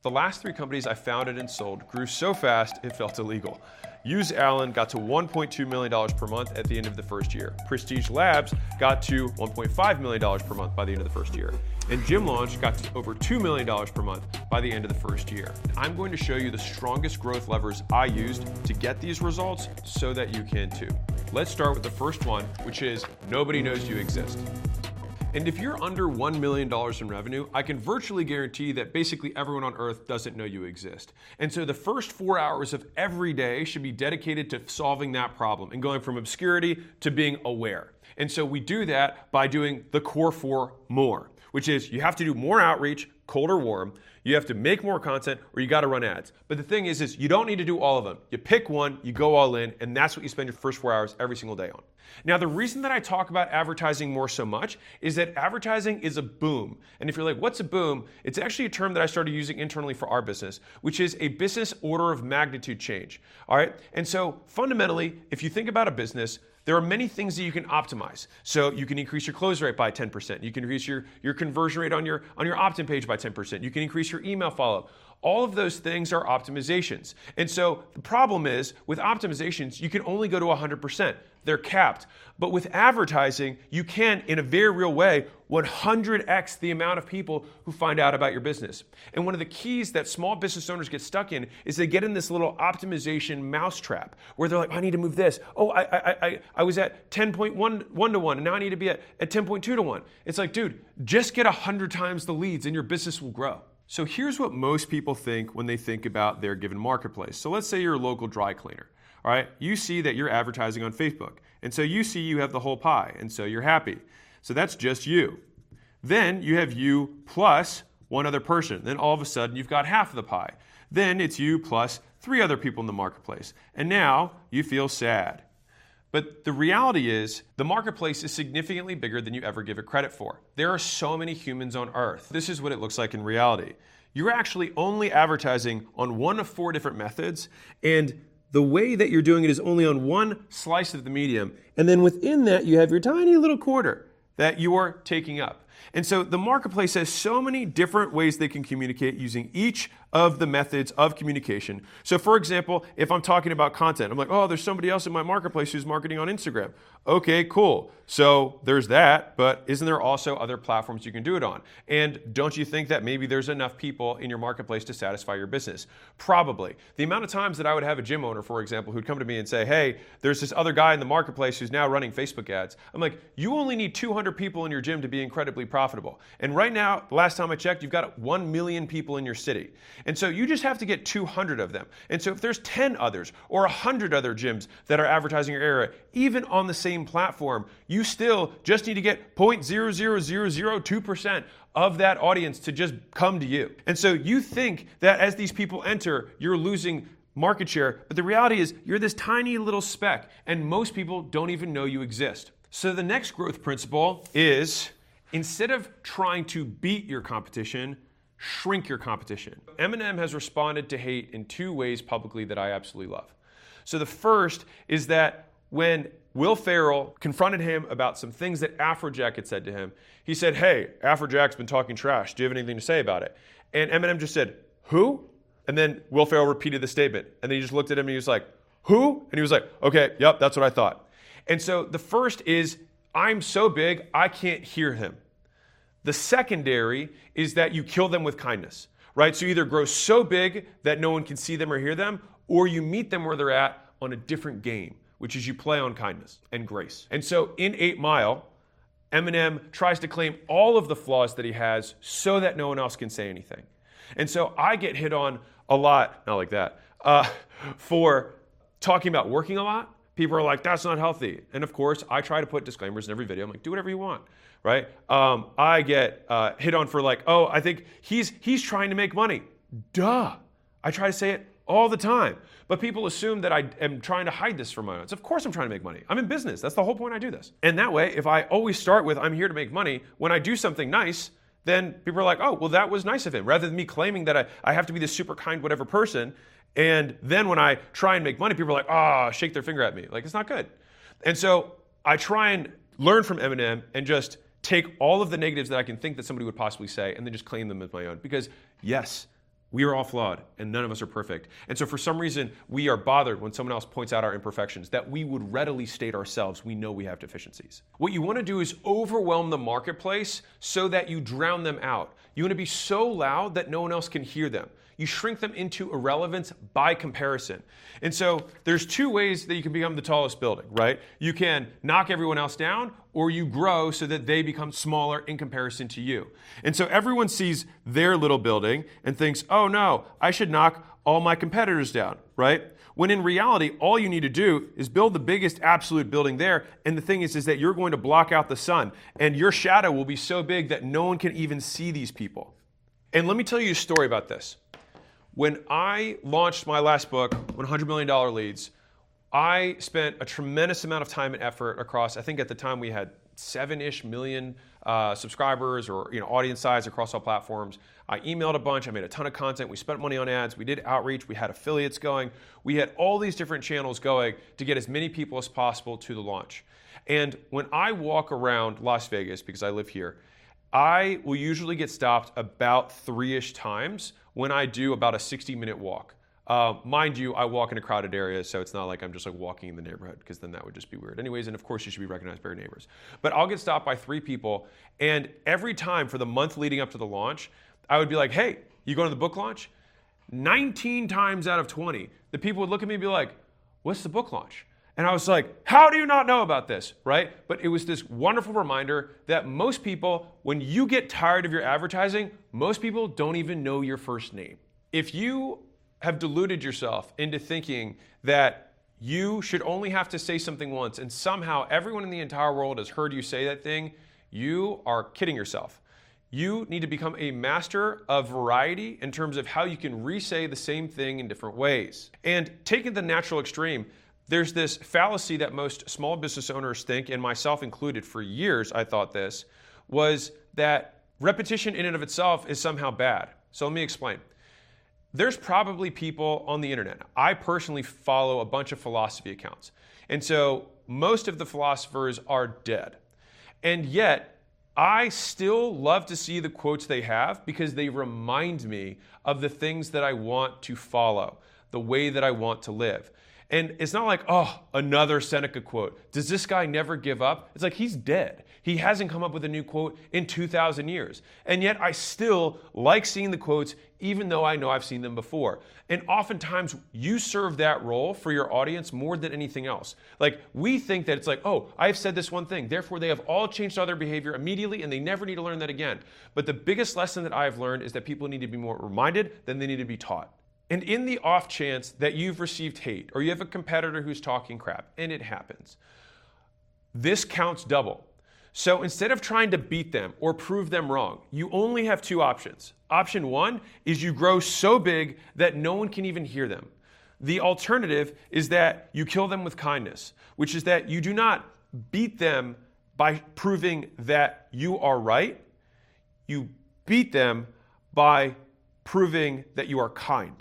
The last 3 companies I founded and sold grew so fast it felt illegal. Use Allen got to $1.2 million per month at the end of the first year. Prestige Labs got to $1.5 million per month by the end of the first year. And Gym Launch got to over $2 million per month by the end of the first year. I'm going to show you the strongest growth levers I used to get these results so that you can too. Let's start with the first one, which is nobody knows you exist. And if you're under $1 million in revenue, I can virtually guarantee that basically everyone on earth doesn't know you exist. And so the first 4 hours of every day should be dedicated to solving that problem and going from obscurity to being aware. And so we do that by doing the core 4 more, which is you have to do more outreach, cold or warm. You have to make more content, or you got to run ads. But the thing is you don't need to do all of them. You pick one, you go all in, and that's what you spend your first 4 hours every single day on. Now, the reason that I talk about advertising more so much is that advertising is a boom. And if you're like, what's a boom? It's actually a term that I started using internally for our business, which is a business order of magnitude change. All right. And so fundamentally, if you think about a business, there are many things that you can optimize. So you can increase your close rate by 10%. You can increase your conversion rate on your opt-in page by 10%. You can increase your email follow-up. All of those things are optimizations. And so the problem is with optimizations, you can only go to 100%. They're capped. But with advertising, you can, in a very real way, 100x the amount of people who find out about your business. And one of the keys that small business owners get stuck in is they get in this little optimization mousetrap where they're like, I need to move this. Oh, I was at 10.1 to 1, and now I need to be at 10.2 to 1. It's like, dude, just get 100 times the leads and your business will grow. So here's what most people think when they think about their given marketplace. So let's say you're a local dry cleaner. All right, you see that you're advertising on Facebook. And so you see you have the whole pie, and so you're happy. So that's just you. Then you have you plus one other person. Then all of a sudden you've got half of the pie. Then it's you plus 3 other people in the marketplace. And now you feel sad. But the reality is the marketplace is significantly bigger than you ever give it credit for. There are so many humans on earth. This is what it looks like in reality. You're actually only advertising on one of 4 different methods, and the way that you're doing it is only on one slice of the medium. And then within that, you have your tiny little quarter that you are taking up. And so the marketplace has so many different ways they can communicate using each of the methods of communication. So for example, if I'm talking about content, I'm like, oh, there's somebody else in my marketplace who's marketing on Instagram. Okay, cool. So there's that, but isn't there also other platforms you can do it on? And don't you think that maybe there's enough people in your marketplace to satisfy your business? Probably. The amount of times that I would have a gym owner, for example, who'd come to me and say, hey, there's this other guy in the marketplace who's now running Facebook ads. I'm like, you only need 200 people in your gym to be incredibly profitable. And right now, the last time I checked, you've got 1 million people in your city. And so you just have to get 200 of them. And so if there's 10 others or 100 other gyms that are advertising your area, even on the same platform, you still just need to get 0.00002% of that audience to just come to you. And so you think that as these people enter, you're losing market share, but the reality is you're this tiny little speck, and most people don't even know you exist. So the next growth principle is, instead of trying to beat your competition, shrink your competition. Eminem has responded to hate in 2 ways publicly that I absolutely love. So the first is that when Will Ferrell confronted him about some things that Afrojack had said to him, he said, hey, Afrojack's been talking trash. Do you have anything to say about it? And Eminem just said, who? And then Will Ferrell repeated the statement. And then he just looked at him and he was like, who? And he was like, okay, yep, that's what I thought. And so the first is, I'm so big, I can't hear him. The secondary is that you kill them with kindness, right? So you either grow so big that no one can see them or hear them, or you meet them where they're at on a different game, which is you play on kindness and grace. And so in 8 Mile, Eminem tries to claim all of the flaws that he has so that no one else can say anything. And so I get hit on a lot, not like that, for talking about working a lot. People are like, that's not healthy. And of course, I try to put disclaimers in every video. I'm like, do whatever you want, right? I get hit on for like, oh, I think he's trying to make money. Duh. I try to say it all the time. But people assume that I am trying to hide this from my audience. Of course I'm trying to make money. I'm in business. That's the whole point I do this. And that way, if I always start with, I'm here to make money, when I do something nice, then people are like, oh, well, that was nice of him. Rather than me claiming that I have to be this super kind whatever person, and then when I try and make money, people are like, shake their finger at me. Like, it's not good. And so I try and learn from Eminem and just take all of the negatives that I can think that somebody would possibly say and then just claim them as my own. Because yes, We are all flawed, and none of us are perfect. And so for some reason, we are bothered when someone else points out our imperfections that we would readily state ourselves. We know we have deficiencies. What you want to do is overwhelm the marketplace so that you drown them out. You want to be so loud that no one else can hear them. You shrink them into irrelevance by comparison. And so there's two ways that you can become the tallest building, right? You can knock everyone else down, or you grow so that they become smaller in comparison to you. And so everyone sees their little building and thinks, oh no, I should knock all my competitors down, right? When in reality, all you need to do is build the biggest absolute building there. And the thing is that you're going to block out the sun, and your shadow will be so big that no one can even see these people. And let me tell you a story about this. When I launched my last book, $100 Million Leads, I spent a tremendous amount of time and effort across, I think at the time we had 7-ish million subscribers or audience size across all platforms. I emailed a bunch, I made a ton of content, we spent money on ads, we did outreach, we had affiliates going, we had all these different channels going to get as many people as possible to the launch. And when I walk around Las Vegas, because I live here, I will usually get stopped about 3-ish times when I do about a 60-minute walk. Mind you, I walk in a crowded area, so it's not like I'm just like walking in the neighborhood, because then that would just be weird. Anyways, and of course you should be recognized by your neighbors. But I'll get stopped by 3 people, and every time for the month leading up to the launch, I would be like, hey, you going to the book launch? 19 times out of 20, the people would look at me and be like, what's the book launch? And I was like, how do you not know about this, right? But it was this wonderful reminder that most people, when you get tired of your advertising, most people don't even know your first name. If you have deluded yourself into thinking that you should only have to say something once and somehow everyone in the entire world has heard you say that thing, you are kidding yourself. You need to become a master of variety in terms of how you can re-say the same thing in different ways. And taking the natural extreme, there's this fallacy that most small business owners think, and myself included for years I thought this, was that repetition in and of itself is somehow bad. So let me explain. There's probably people on the internet. I personally follow a bunch of philosophy accounts. And so most of the philosophers are dead. And yet, I still love to see the quotes they have because they remind me of the things that I want to follow, the way that I want to live. And it's not like, oh, another Seneca quote. Does this guy never give up? It's like he's dead. He hasn't come up with a new quote in 2,000 years. And yet I still like seeing the quotes even though I know I've seen them before. And oftentimes you serve that role for your audience more than anything else. Like we think that it's like, oh, I've said this one thing, therefore they have all changed all their behavior immediately and they never need to learn that again. But the biggest lesson that I've learned is that people need to be more reminded than they need to be taught. And in the off chance that you've received hate or you have a competitor who's talking crap, and it happens, this counts double. So instead of trying to beat them or prove them wrong, you only have 2 options. Option 1 is you grow so big that no one can even hear them. The alternative is that you kill them with kindness, which is that you do not beat them by proving that you are right. You beat them by proving that you are kind.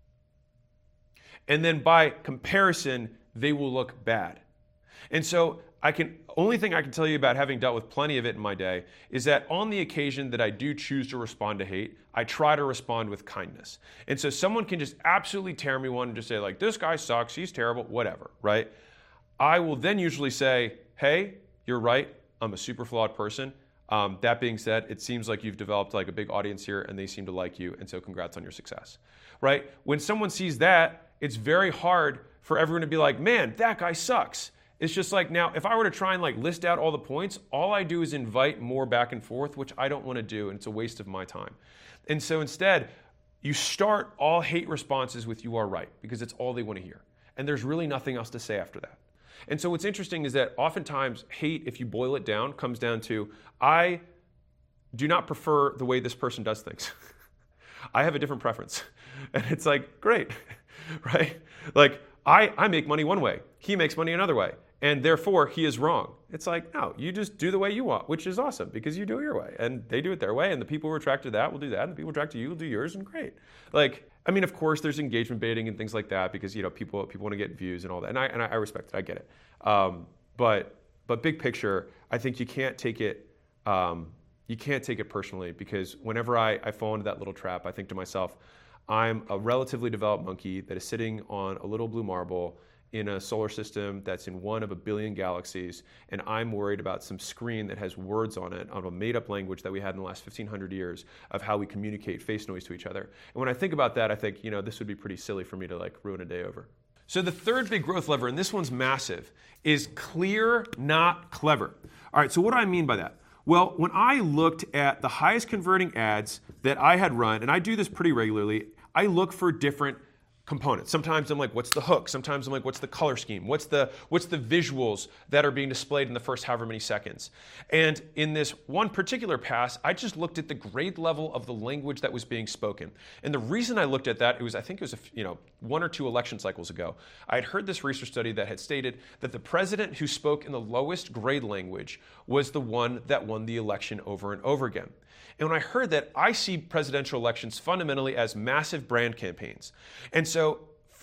And then by comparison, they will look bad. And so only thing I can tell you about having dealt with plenty of it in my day is that on the occasion that I do choose to respond to hate, I try to respond with kindness. And so someone can just absolutely tear me one and just say like, this guy sucks, he's terrible, whatever, right? I will then usually say, hey, you're right, I'm a super flawed person. That being said, it seems like you've developed like a big audience here and they seem to like you, and so congrats on your success, right? When someone sees that, it's very hard for everyone to be like, man, that guy sucks. It's just like, now, if I were to try and like list out all the points, all I do is invite more back and forth, which I don't want to do, and it's a waste of my time. And so instead, you start all hate responses with you are right, because it's all they want to hear. And there's really nothing else to say after that. And so what's interesting is that oftentimes hate, if you boil it down, comes down to, I do not prefer the way this person does things. I have a different preference. And it's like, great, right? Like, I make money one way, he makes money another way, and therefore he is wrong. It's like, no, you just do the way you want, which is awesome because you do it your way and they do it their way, and the people who are attracted to that will do that, and the people attracted to you will do yours, and great. Like, I mean, of course, there's engagement baiting and things like that because people want to get views and all that, and I respect it, I get it. But big picture, I think you can't take it personally, because whenever I fall into that little trap, I think to myself, I'm a relatively developed monkey that is sitting on a little blue marble in a solar system that's in one of a billion galaxies, and I'm worried about some screen that has words on it, on a made-up language that we had in the last 1,500 years of how we communicate face noise to each other. And when I think about that, I think, this would be pretty silly for me to ruin a day over. So the third big growth lever, and this one's massive, is clear, not clever. All right, so what do I mean by that? Well, when I looked at the highest converting ads that I had run, and I do this pretty regularly, I look for different components. Sometimes I'm like, what's the hook? Sometimes I'm like, what's the color scheme? What's the visuals that are being displayed in the first however many seconds? And in this one particular pass, I just looked at the grade level of the language that was being spoken. And the reason I looked at that, I think it was 1 or 2 election cycles ago, I had heard this research study that had stated that the president who spoke in the lowest grade language was the one that won the election over and over again. And when I heard that, I see presidential elections fundamentally as massive brand campaigns. And so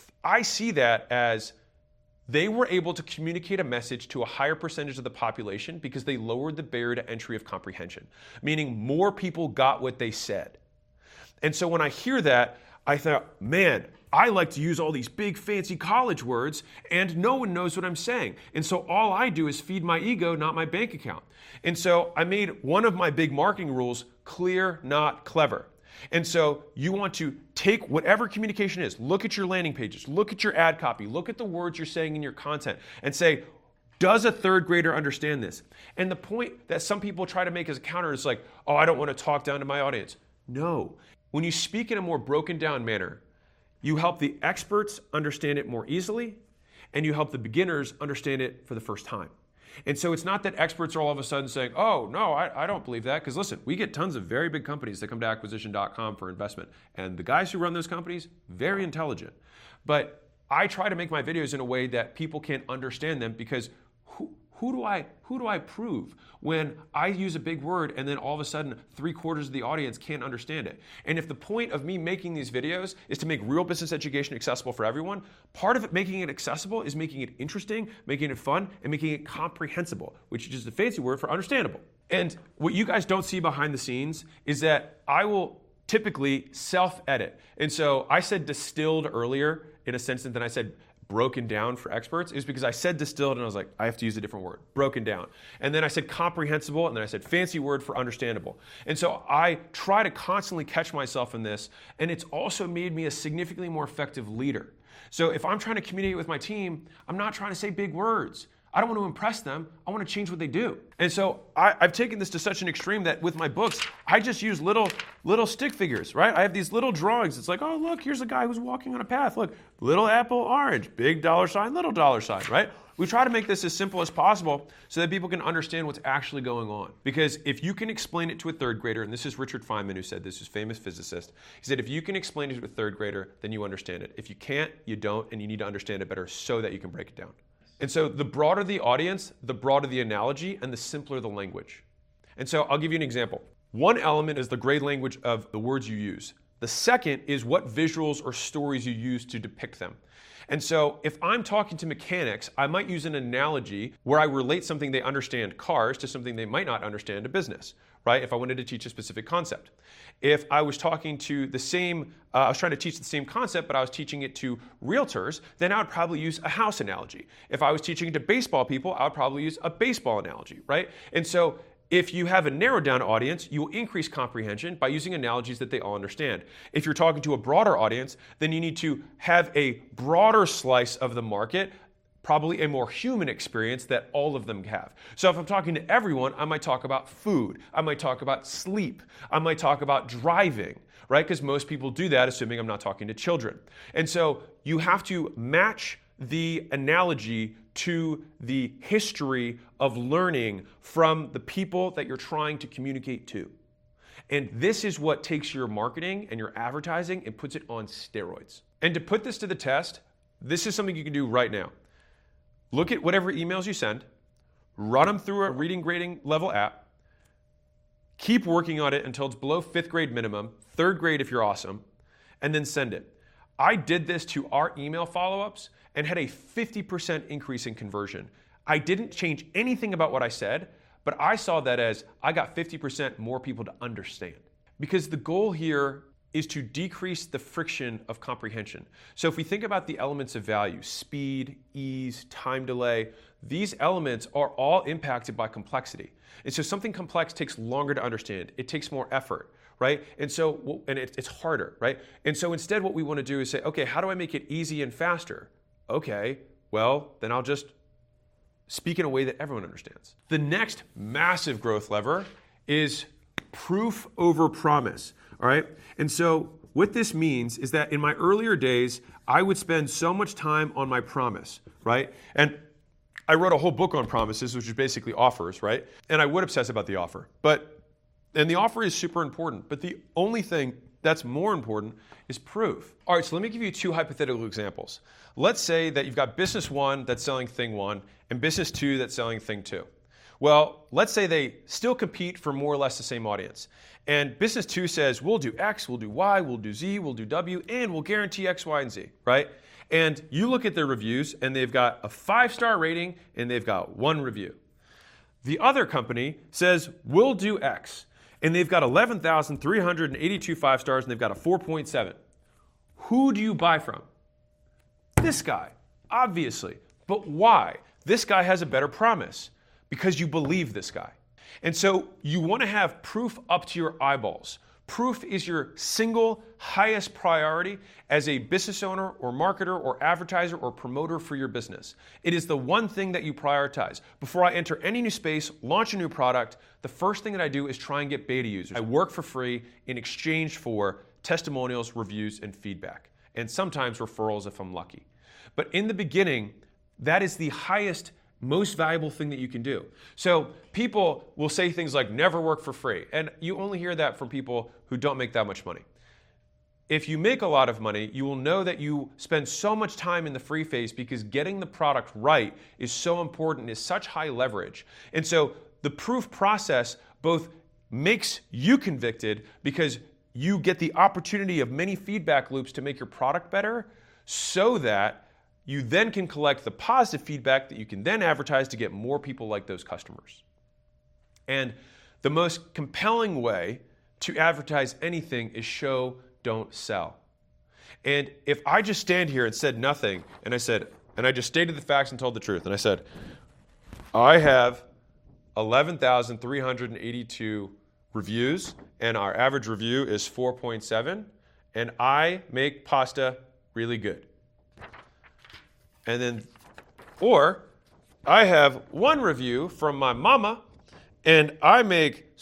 I see that as they were able to communicate a message to a higher percentage of the population because they lowered the barrier to entry of comprehension, meaning more people got what they said. And so when I hear that, I thought, man, I like to use all these big fancy college words and no one knows what I'm saying. And so all I do is feed my ego, not my bank account. And so I made one of my big marketing rules clear, not clever. And so you want to take whatever communication is, look at your landing pages, look at your ad copy, look at the words you're saying in your content and say, does a third grader understand this? And the point that some people try to make as a counter is like, oh, I don't want to talk down to my audience. No. When you speak in a more broken down manner, you help the experts understand it more easily, and you help the beginners understand it for the first time. And so it's not that experts are all of a sudden saying, oh, no, I don't believe that. Because listen, we get tons of very big companies that come to acquisition.com for investment. And the guys who run those companies, very intelligent. But I try to make my videos in a way that people can understand them because who do I prove when I use a big word and then all of a sudden 3/4 of the audience can't understand it? And if the point of me making these videos is to make real business education accessible for everyone, part of it making it accessible is making it interesting, making it fun, and making it comprehensible, which is just a fancy word for understandable. And what you guys don't see behind the scenes is that I will typically self-edit. And so I said distilled earlier in a sense, and then I said broken down for experts, is because I said distilled and I was like, I have to use a different word, broken down. And then I said comprehensible, and then I said fancy word for understandable. And so I try to constantly catch myself in this, and it's also made me a significantly more effective leader. So if I'm trying to communicate with my team, I'm not trying to say big words. I don't want to impress them. I want to change what they do. And so I've taken this to such an extreme that with my books, I just use little stick figures, right? I have these little drawings. It's like, oh, look, here's a guy who's walking on a path. Look, little apple, orange, big $sign, little $sign, right? We try to make this as simple as possible so that people can understand what's actually going on. Because if you can explain it to a third grader, and this is Richard Feynman who said this, who's a famous physicist, he said, if you can explain it to a third grader, then you understand it. If you can't, you don't, and you need to understand it better so that you can break it down. And so the broader the audience, the broader the analogy, and the simpler the language. And so I'll give you an example. One element is the grade language of the words you use. The second is what visuals or stories you use to depict them. And so if I'm talking to mechanics, I might use an analogy where I relate something they understand, cars, to something they might not understand, a business, right? If I wanted to teach a specific concept. If I was talking to I was trying to teach the same concept, but I was teaching it to realtors, then I would probably use a house analogy. If I was teaching it to baseball people, I would probably use a baseball analogy, right? And so if you have a narrowed down audience, you will increase comprehension by using analogies that they all understand. If you're talking to a broader audience, then you need to have a broader slice of the market, probably a more human experience that all of them have. So if I'm talking to everyone, I might talk about food. I might talk about sleep. I might talk about driving, right? Because most people do that, assuming I'm not talking to children. And so you have to match the analogy to the history of learning from the people that you're trying to communicate to. And this is what takes your marketing and your advertising and puts it on steroids. And to put this to the test, this is something you can do right now. Look at whatever emails you send, run them through a reading grading level app, keep working on it until it's below 5th grade minimum, 3rd grade if you're awesome, and then send it. I did this to our email follow-ups and had a 50% increase in conversion. I didn't change anything about what I said, but I saw that as I got 50% more people to understand. Because the goal here is to decrease the friction of comprehension. So if we think about the elements of value, speed, ease, time delay, these elements are all impacted by complexity. And so something complex takes longer to understand. It takes more effort, right? And so, it's harder, right? And so instead what we want to do is say, okay, how do I make it easy and faster? Okay, well, then I'll just speak in a way that everyone understands. The next massive growth lever is proof over promise, all right? And so what this means is that in my earlier days, I would spend so much time on my promise, right? And I wrote a whole book on promises, which is basically offers, right? And I would obsess about the offer. And the offer is super important, but the only thing that's more important is proof. All right, so let me give you 2 hypothetical examples. Let's say that you've got business 1 that's selling thing 1 and business 2 that's selling thing 2. Well, let's say they still compete for more or less the same audience. And business 2 says, we'll do X, we'll do Y, we'll do Z, we'll do W, and we'll guarantee X, Y, and Z, right? And you look at their reviews and they've got a 5-star rating and they've got 1 review. The other company says, we'll do X. And they've got 11,382 5 stars and they've got a 4.7. Who do you buy from? This guy, obviously. But why? This guy has a better promise because you believe this guy. And so you want to have proof up to your eyeballs. Proof is your single highest priority as a business owner or marketer or advertiser or promoter for your business. It is the one thing that you prioritize. Before I enter any new space, launch a new product, the first thing that I do is try and get beta users. I work for free in exchange for testimonials, reviews, and feedback, and sometimes referrals if I'm lucky. But in the beginning, that is the highest, most valuable thing that you can do. So people will say things like never work for free. And you only hear that from people who don't make that much money. If you make a lot of money, you will know that you spend so much time in the free phase because getting the product right is so important, is such high leverage. And so the proof process both makes you convicted because you get the opportunity of many feedback loops to make your product better so that you then can collect the positive feedback that you can then advertise to get more people like those customers. And the most compelling way to advertise anything is show, don't sell. And if I just stand here and said nothing, and I just stated the facts and told the truth, and I said, I have 11,382 reviews, and our average review is 4.7, and I make pasta really good. And then, or I have 1 review from my mama, and I make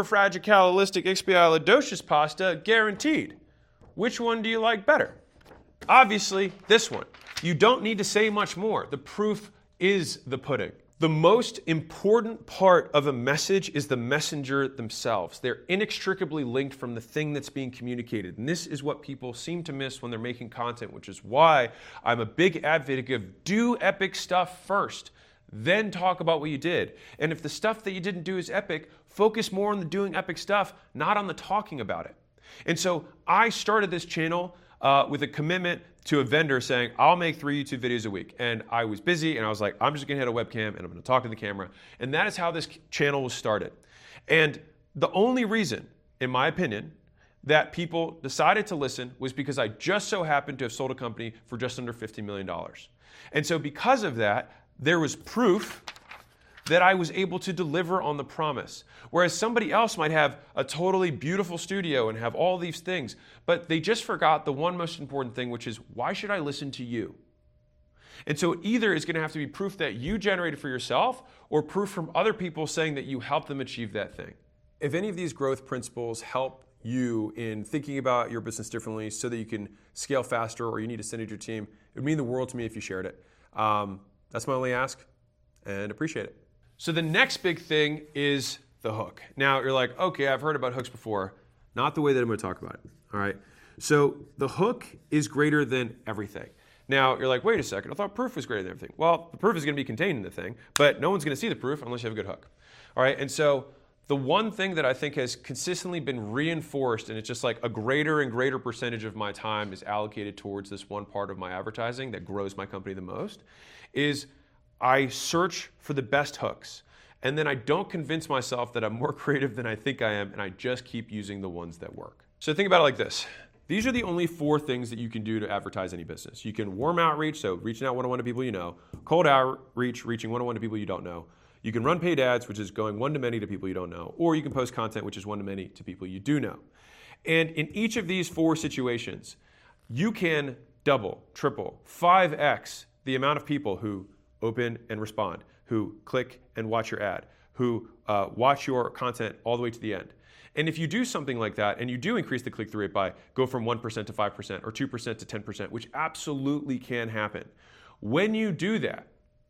superfragicalistic pasta guaranteed. Which one do you like better? Obviously, this one. You don't need to say much more. The proof is the pudding. The most important part of a message is the messenger themselves. They're inextricably linked from the thing that's being communicated. And this is what people seem to miss when they're making content, which is why I'm a big advocate of do epic stuff first, then talk about what you did. And if the stuff that you didn't do is epic, focus more on the doing epic stuff, not on the talking about it. And so I started this channel with a commitment to a vendor saying, I'll make 3 YouTube videos a week. And I was busy and I was like, I'm just gonna hit a webcam and I'm gonna talk to the camera. And that is how this channel was started. And the only reason, in my opinion, that people decided to listen was because I just so happened to have sold a company for just under $50 million. And so because of that, there was proof that I was able to deliver on the promise. Whereas somebody else might have a totally beautiful studio and have all these things, but they just forgot the one most important thing, which is, why should I listen to you? And so either is going to have to be proof that you generated for yourself or proof from other people saying that you helped them achieve that thing. If any of these growth principles help you in thinking about your business differently so that you can scale faster or you need to send it to your team, it would mean the world to me if you shared it. That's my only ask, and appreciate it. So the next big thing is the hook. Now you're like, okay, I've heard about hooks before. Not the way that I'm going to talk about it. All right. So the hook is greater than everything. Now you're like, wait a second, I thought proof was greater than everything. Well, the proof is going to be contained in the thing, but no one's going to see the proof unless you have a good hook. All right. And so the one thing that I think has consistently been reinforced, and it's just like a greater and greater percentage of my time is allocated towards this one part of my advertising that grows my company the most, is I search for the best hooks. And then I don't convince myself that I'm more creative than I think I am, and I just keep using the ones that work. So think about it like this. These are the only 4 things that you can do to advertise any business. You can warm outreach, so reaching out one-on-one to people you know. Cold outreach, reaching one-on-one to people you don't know. You can run paid ads, which is going one-to-many to people you don't know. Or you can post content, which is one-to-many to people you do know. And in each of these 4 situations, you can double, triple, 5x the amount of people who open and respond, who click and watch your ad, who watch your content all the way to the end. And if you do something like that, and you do increase the click-through rate by go from 1% to 5% or 2% to 10%, which absolutely can happen, when you do that,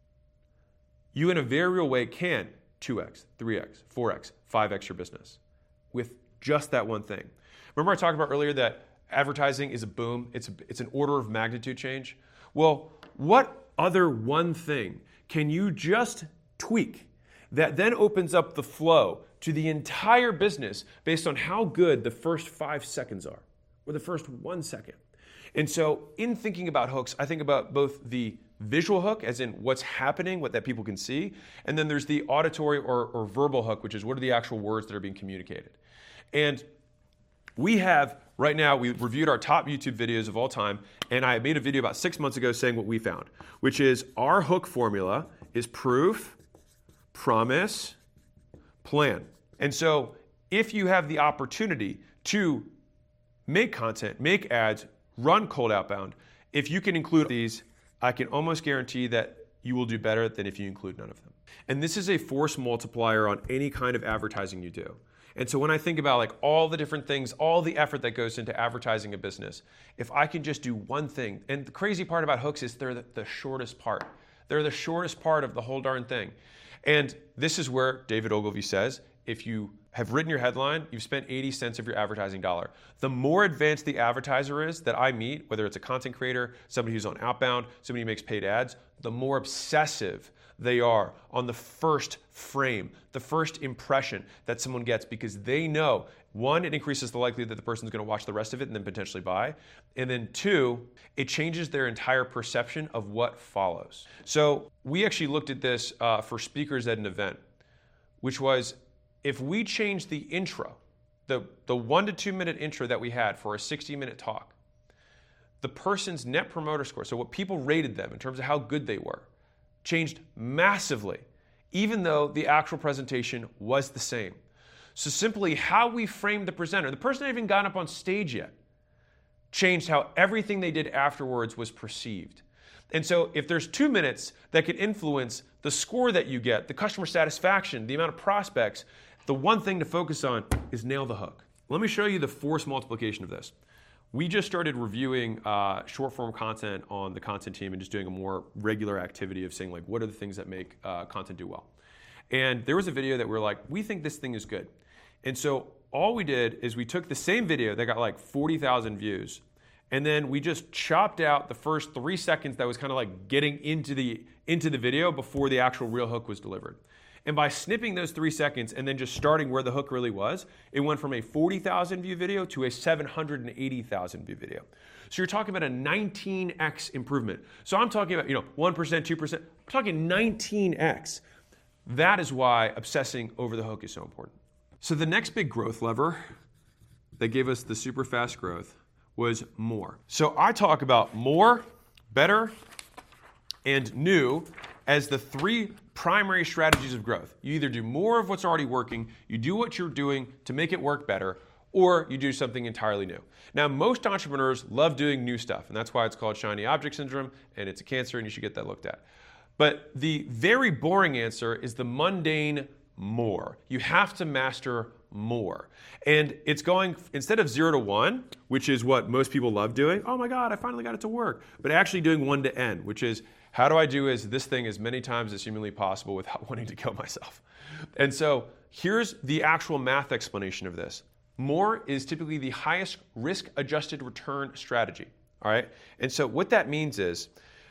you in a very real way can 2x, 3x, 4x, 5x your business with just that one thing. Remember I talked about earlier that advertising is a boom, it's an order of magnitude change? Well, what other one thing can you just tweak that then opens up the flow to the entire business based on how good the first 5 seconds are, or the first 1 second? And so in thinking about hooks, I think about both the visual hook, as in what's happening, what that people can see, and then there's the auditory or verbal hook, which is what are the actual words that are being communicated. And we have, right now, we reviewed our top YouTube videos of all time, and I made a video about 6 months ago saying what we found, which is our hook formula is proof, promise, plan. And so if you have the opportunity to make content, make ads, run cold outbound, if you can include these, I can almost guarantee that you will do better than if you include none of them. And this is a force multiplier on any kind of advertising you do. And so when I think about like all the different things, all the effort that goes into advertising a business, if I can just do one thing, and the crazy part about hooks is they're the shortest part. They're the shortest part of the whole darn thing. And this is where David Ogilvy says, if you have written your headline, you've spent 80 cents of your advertising dollar. The more advanced the advertiser is that I meet, whether it's a content creator, somebody who's on outbound, somebody who makes paid ads, the more obsessive they are on the first frame, the first impression that someone gets, because they know, 1, it increases the likelihood that the person's going to watch the rest of it and then potentially buy. And then 2, it changes their entire perception of what follows. So we actually looked at this for speakers at an event, which was, if we change the intro, the 1 to 2 minute intro that we had for a 60-minute talk, the person's net promoter score, so what people rated them in terms of how good they were, changed massively, even though the actual presentation was the same. So simply how we framed the presenter, the person hadn't even gotten up on stage yet, changed how everything they did afterwards was perceived. And so if there's 2 minutes that could influence the score that you get, the customer satisfaction, the amount of prospects, the one thing to focus on is nail the hook. Let me show you the force multiplication of this. We just started reviewing short form content on the content team and just doing a more regular activity of saying, like, what are the things that make content do well? And there was a video that we were like, we think this thing is good. And so all we did is we took the same video that got like 40,000 views, and then we just chopped out the first 3 seconds that was kind of like getting into the video before the actual real hook was delivered. And by snipping those 3 seconds and then just starting where the hook really was, it went from a 40,000 view video to a 780,000 view video. So you're talking about a 19x improvement. So I'm talking about 1%, 2%. I'm talking 19x. That is why obsessing over the hook is so important. So the next big growth lever that gave us the super fast growth was more. So I talk about more, better, and new as the 3 primary strategies of growth. You either do more of what's already working, you do what you're doing to make it work better, or you do something entirely new. Now, most entrepreneurs love doing new stuff, and that's why it's called shiny object syndrome, and it's a cancer, and you should get that looked at. But the very boring answer is the mundane more. You have to master more. And it's going, instead of 0 to 1, which is what most people love doing, oh my God, I finally got it to work, but actually doing 1 to N, which is, how do I do this thing as many times as humanly possible without wanting to kill myself? And so here's the actual math explanation of this. More is typically the highest risk-adjusted return strategy, all right? And so what that means is,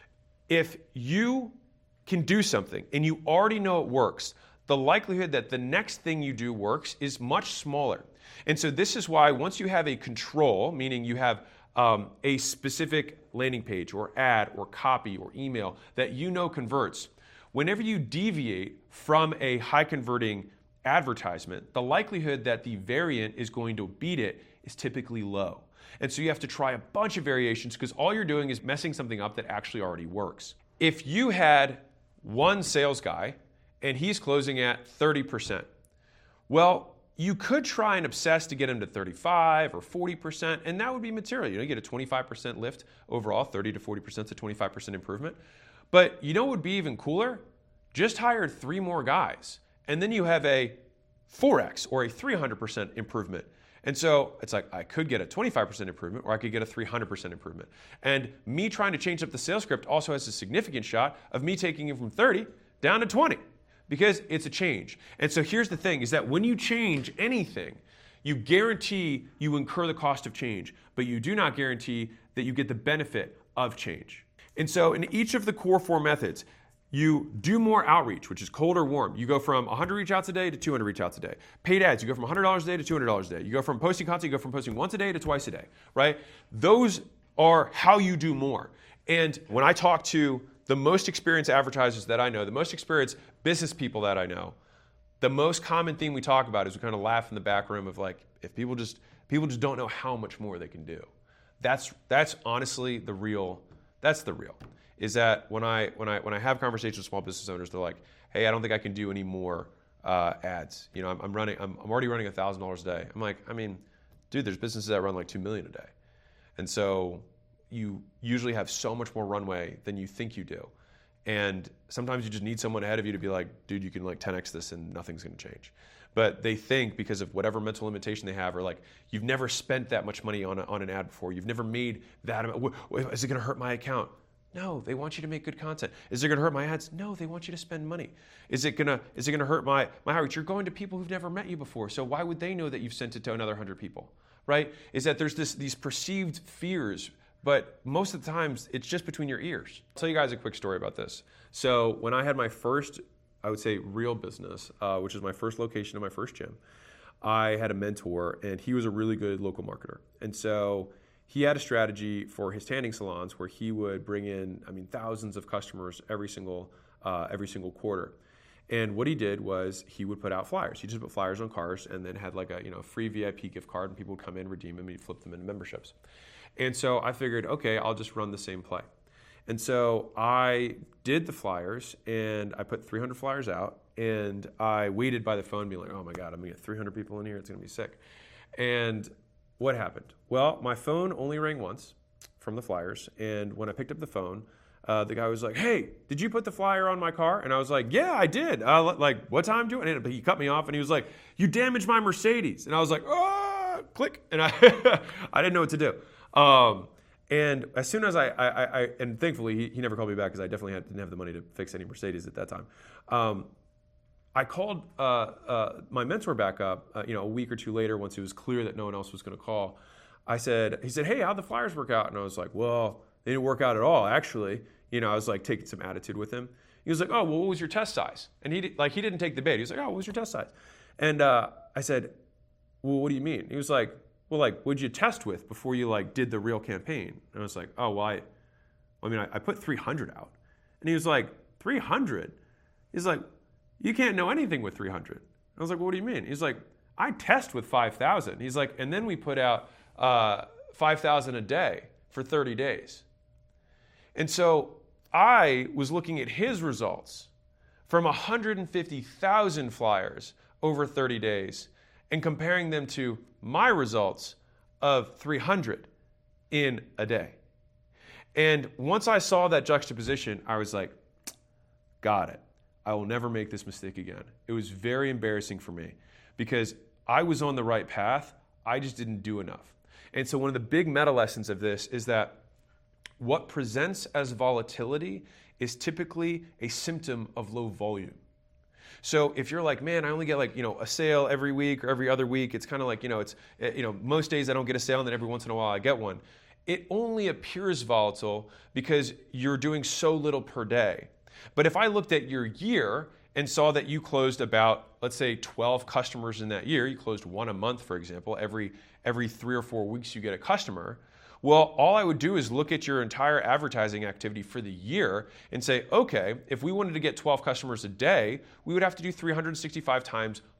if you can do something and you already know it works, the likelihood that the next thing you do works is much smaller. And so this is why once you have a control, meaning you have a specific landing page or ad or copy or email that you know converts, whenever you deviate from a high converting advertisement, the likelihood that the variant is going to beat it is typically low. And so you have to try a bunch of variations because all you're doing is messing something up that actually already works. If you had one sales guy and he's closing at 30%, well, you could try and obsess to get him to 35 or 40%, and that would be material. You get a 25% lift overall, 30 to 40% is a 25% improvement. But you know what would be even cooler? Just hire 3 more guys, and then you have a 4x or a 300% improvement. And so it's like, I could get a 25% improvement or I could get a 300% improvement. And me trying to change up the sales script also has a significant shot of me taking it from 30 down to 20 because it's a change. And so here's the thing is that when you change anything, you guarantee you incur the cost of change, but you do not guarantee that you get the benefit of change. And so in each of the core 4 methods, you do more outreach, which is cold or warm. You go from 100 reach outs a day to 200 reach outs a day. Paid ads, you go from $100 a day to $200 a day. You go from posting content, you go from posting once a day to twice a day, right? Those are how you do more. And when I talk to the most experienced advertisers that I know, the most experienced business people that I know, the most common theme we talk about is we kind of laugh in the back room of like, if people just don't know how much more they can do. That's honestly the real. Is that when I have conversations with small business owners, they're like, hey, I don't think I can do any more ads. I'm already running $1,000 a day. I'm like, dude, there's businesses that run like $2 million a day. And so you usually have so much more runway than you think you do. And sometimes you just need someone ahead of you to be like, dude, you can like 10x this and nothing's going to change. But they think because of whatever mental limitation they have, or like, you've never spent that much money on an ad before. You've never made that amount. Is it going to hurt my account? No, they want you to make good content. Is it going to hurt my ads? No, they want you to spend money. Is it going to hurt my outreach? You're going to people who've never met you before, so why would they know that you've sent it to another 100 people, right? Is that there's these perceived fears, but most of the times it's just between your ears. I'll tell you guys a quick story about this. So when I had my first, I would say, real business, which is my first location and my first gym, I had a mentor, and he was a really good local marketer. And so he had a strategy for his tanning salons where he would bring in, thousands of customers every single quarter. And what he did was he would put out flyers. He just put flyers on cars and then had like a free VIP gift card, and people would come in, redeem them, and he'd flip them into memberships. And so I figured, okay, I'll just run the same play. And so I did the flyers, and I put 300 flyers out, and I waited by the phone being like, oh my God, I'm gonna get 300 people in here, it's gonna be sick. And what happened? Well, my phone only rang once from the flyers, and when I picked up the phone, the guy was like, hey, did you put the flyer on my car? And I was like, yeah, I did. Like, what time do you? And he cut me off, and he was like, you damaged my Mercedes. And I was like, click. And I didn't know what to do. And as soon as and thankfully he never called me back because I definitely didn't have the money to fix any Mercedes at that time. I called my mentor back up, a week or two later once it was clear that no one else was going to call. He said, hey, how'd the flyers work out? And I was like, well, they didn't work out at all, actually. I was like taking some attitude with him. He was like, oh, well, what was your test size? And he didn't take the bait. He was like, oh, what was your test size? And I said, well, what do you mean? He was like, well, what'd you test with before you did the real campaign? And I was like, oh, well, I put 300 out. And he was like, 300? He's like, you can't know anything with 300. I was like, well, what do you mean? He's like, I test with 5,000. He's like, and then we put out 5,000 a day for 30 days. And so I was looking at his results from 150,000 flyers over 30 days and comparing them to my results of 300 in a day. And once I saw that juxtaposition, I was like, got it. I will never make this mistake again. It was very embarrassing for me because I was on the right path. I just didn't do enough. And so one of the big meta lessons of this is that what presents as volatility is typically a symptom of low volume. So if you're like, man, I only get a sale every week or every other week, it's kind of like, most days I don't get a sale and then every once in a while I get one. It only appears volatile because you're doing so little per day. But if I looked at your year and saw that you closed about, let's say, 12 customers in that year, you closed one a month, for example, every 3 or 4 weeks you get a customer, well, all I would do is look at your entire advertising activity for the year and say, okay, if we wanted to get 12 customers a day, we would have to do 365 times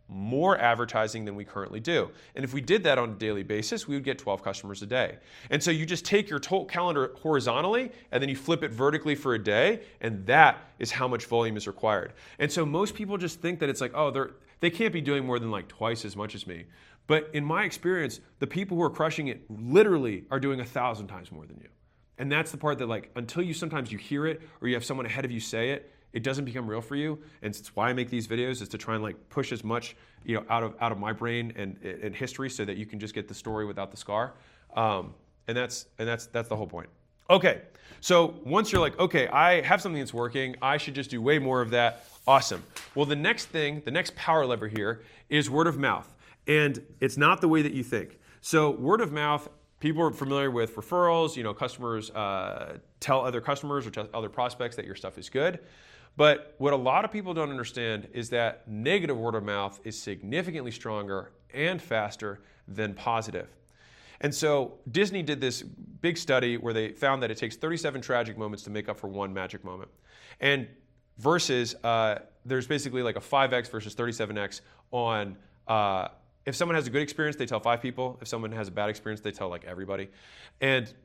more advertising than we currently do. And if we did that on a daily basis, we would get 12 customers a day. And so you just take your total calendar horizontally and then you flip it vertically for a day, and that is how much volume is required. And so most people just think that it's like, oh, they can't be doing more than like twice as much as me. But in my experience, the people who are crushing it literally are doing 1,000 times more than you. And that's the part that, like, until you sometimes you hear it or you have someone ahead of you say it, it doesn't become real for you. And it's why I make these videos, is to try and like push as much, you know, out of my brain and history, so that you can just get the story without the scar. And that's the whole point. Okay, so once you're like, okay, I have something that's working, I should just do way more of that. Awesome. Well, the next power lever here is word of mouth. And it's not the way that you think. So word of mouth, people are familiar with referrals. You know, customers tell other customers or tell other prospects that your stuff is good. But what a lot of people don't understand is that negative word of mouth is significantly stronger and faster than positive. And so Disney did this big study where they found that it takes 37 tragic moments to make up for one magic moment. And versus, there's basically like a 5x versus 37x on, if someone has a good experience, they tell 5 people. If someone has a bad experience, they tell like everybody. And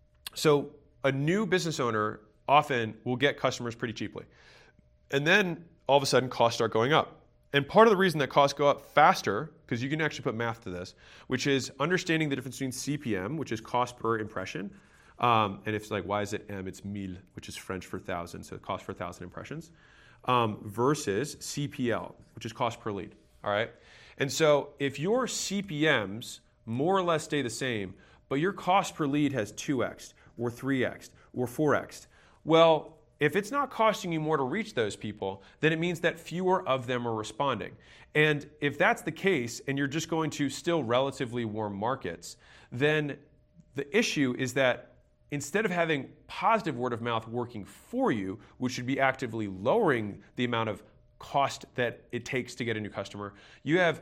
so a new business owner often will get customers pretty cheaply. And then all of a sudden costs start going up. And part of the reason that costs go up faster, because you can actually put math to this, which is understanding the difference between CPM, which is cost per impression. And if it's like, why is it M? It's mille, which is French for 1,000, so cost for 1,000 impressions, versus CPL, which is cost per lead. All right. And so if your CPMs more or less stay the same, but your cost per lead has 2x or 3x or 4x, well, if it's not costing you more to reach those people, then it means that fewer of them are responding. And if that's the case, and you're just going to still relatively warm markets, then the issue is that instead of having positive word of mouth working for you, which should be actively lowering the amount of cost that it takes to get a new customer, you have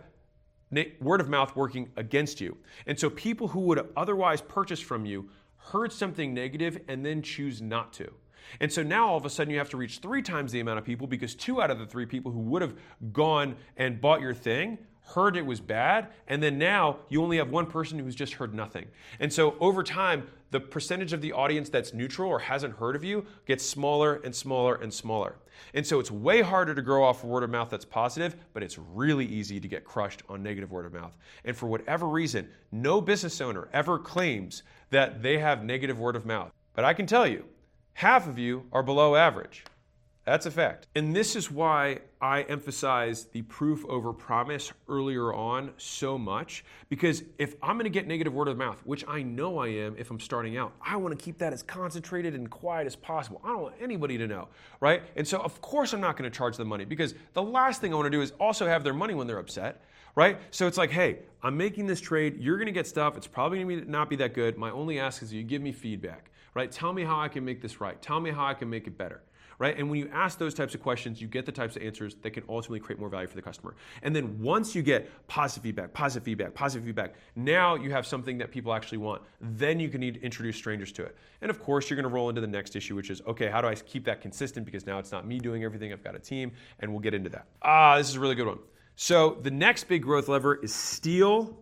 word of mouth working against you. And so people who would otherwise purchase from you heard something negative and then choose not to. And so now all of a sudden you have to reach 3 times the amount of people, because 2 out of the 3 people who would have gone and bought your thing heard it was bad, and then now you only have 1 person who's just heard nothing. And so over time, the percentage of the audience that's neutral or hasn't heard of you gets smaller and smaller and smaller. And so it's way harder to grow off word of mouth that's positive, but it's really easy to get crushed on negative word of mouth. And for whatever reason, no business owner ever claims that they have negative word of mouth. But I can tell you, half of you are below average. That's a fact. And this is why I emphasize the proof over promise earlier on so much, because if I'm going to get negative word of mouth, which I know I am if I'm starting out, I want to keep that as concentrated and quiet as possible. I don't want anybody to know, right? And so of course I'm not going to charge them money, because the last thing I want to do is also have their money when they're upset, right? So it's like, hey, I'm making this trade. You're going to get stuff. It's probably going to not be that good. My only ask is you give me feedback, right? Tell me how I can make this right. Tell me how I can make it better. Right? And when you ask those types of questions, you get the types of answers that can ultimately create more value for the customer. And then once you get positive feedback, now you have something that people actually want. Then you can need to introduce strangers to it. And of course, you're going to roll into the next issue, which is, okay, how do I keep that consistent? Because now it's not me doing everything. I've got a team, and we'll get into that. This is a really good one. So the next big growth lever is steal.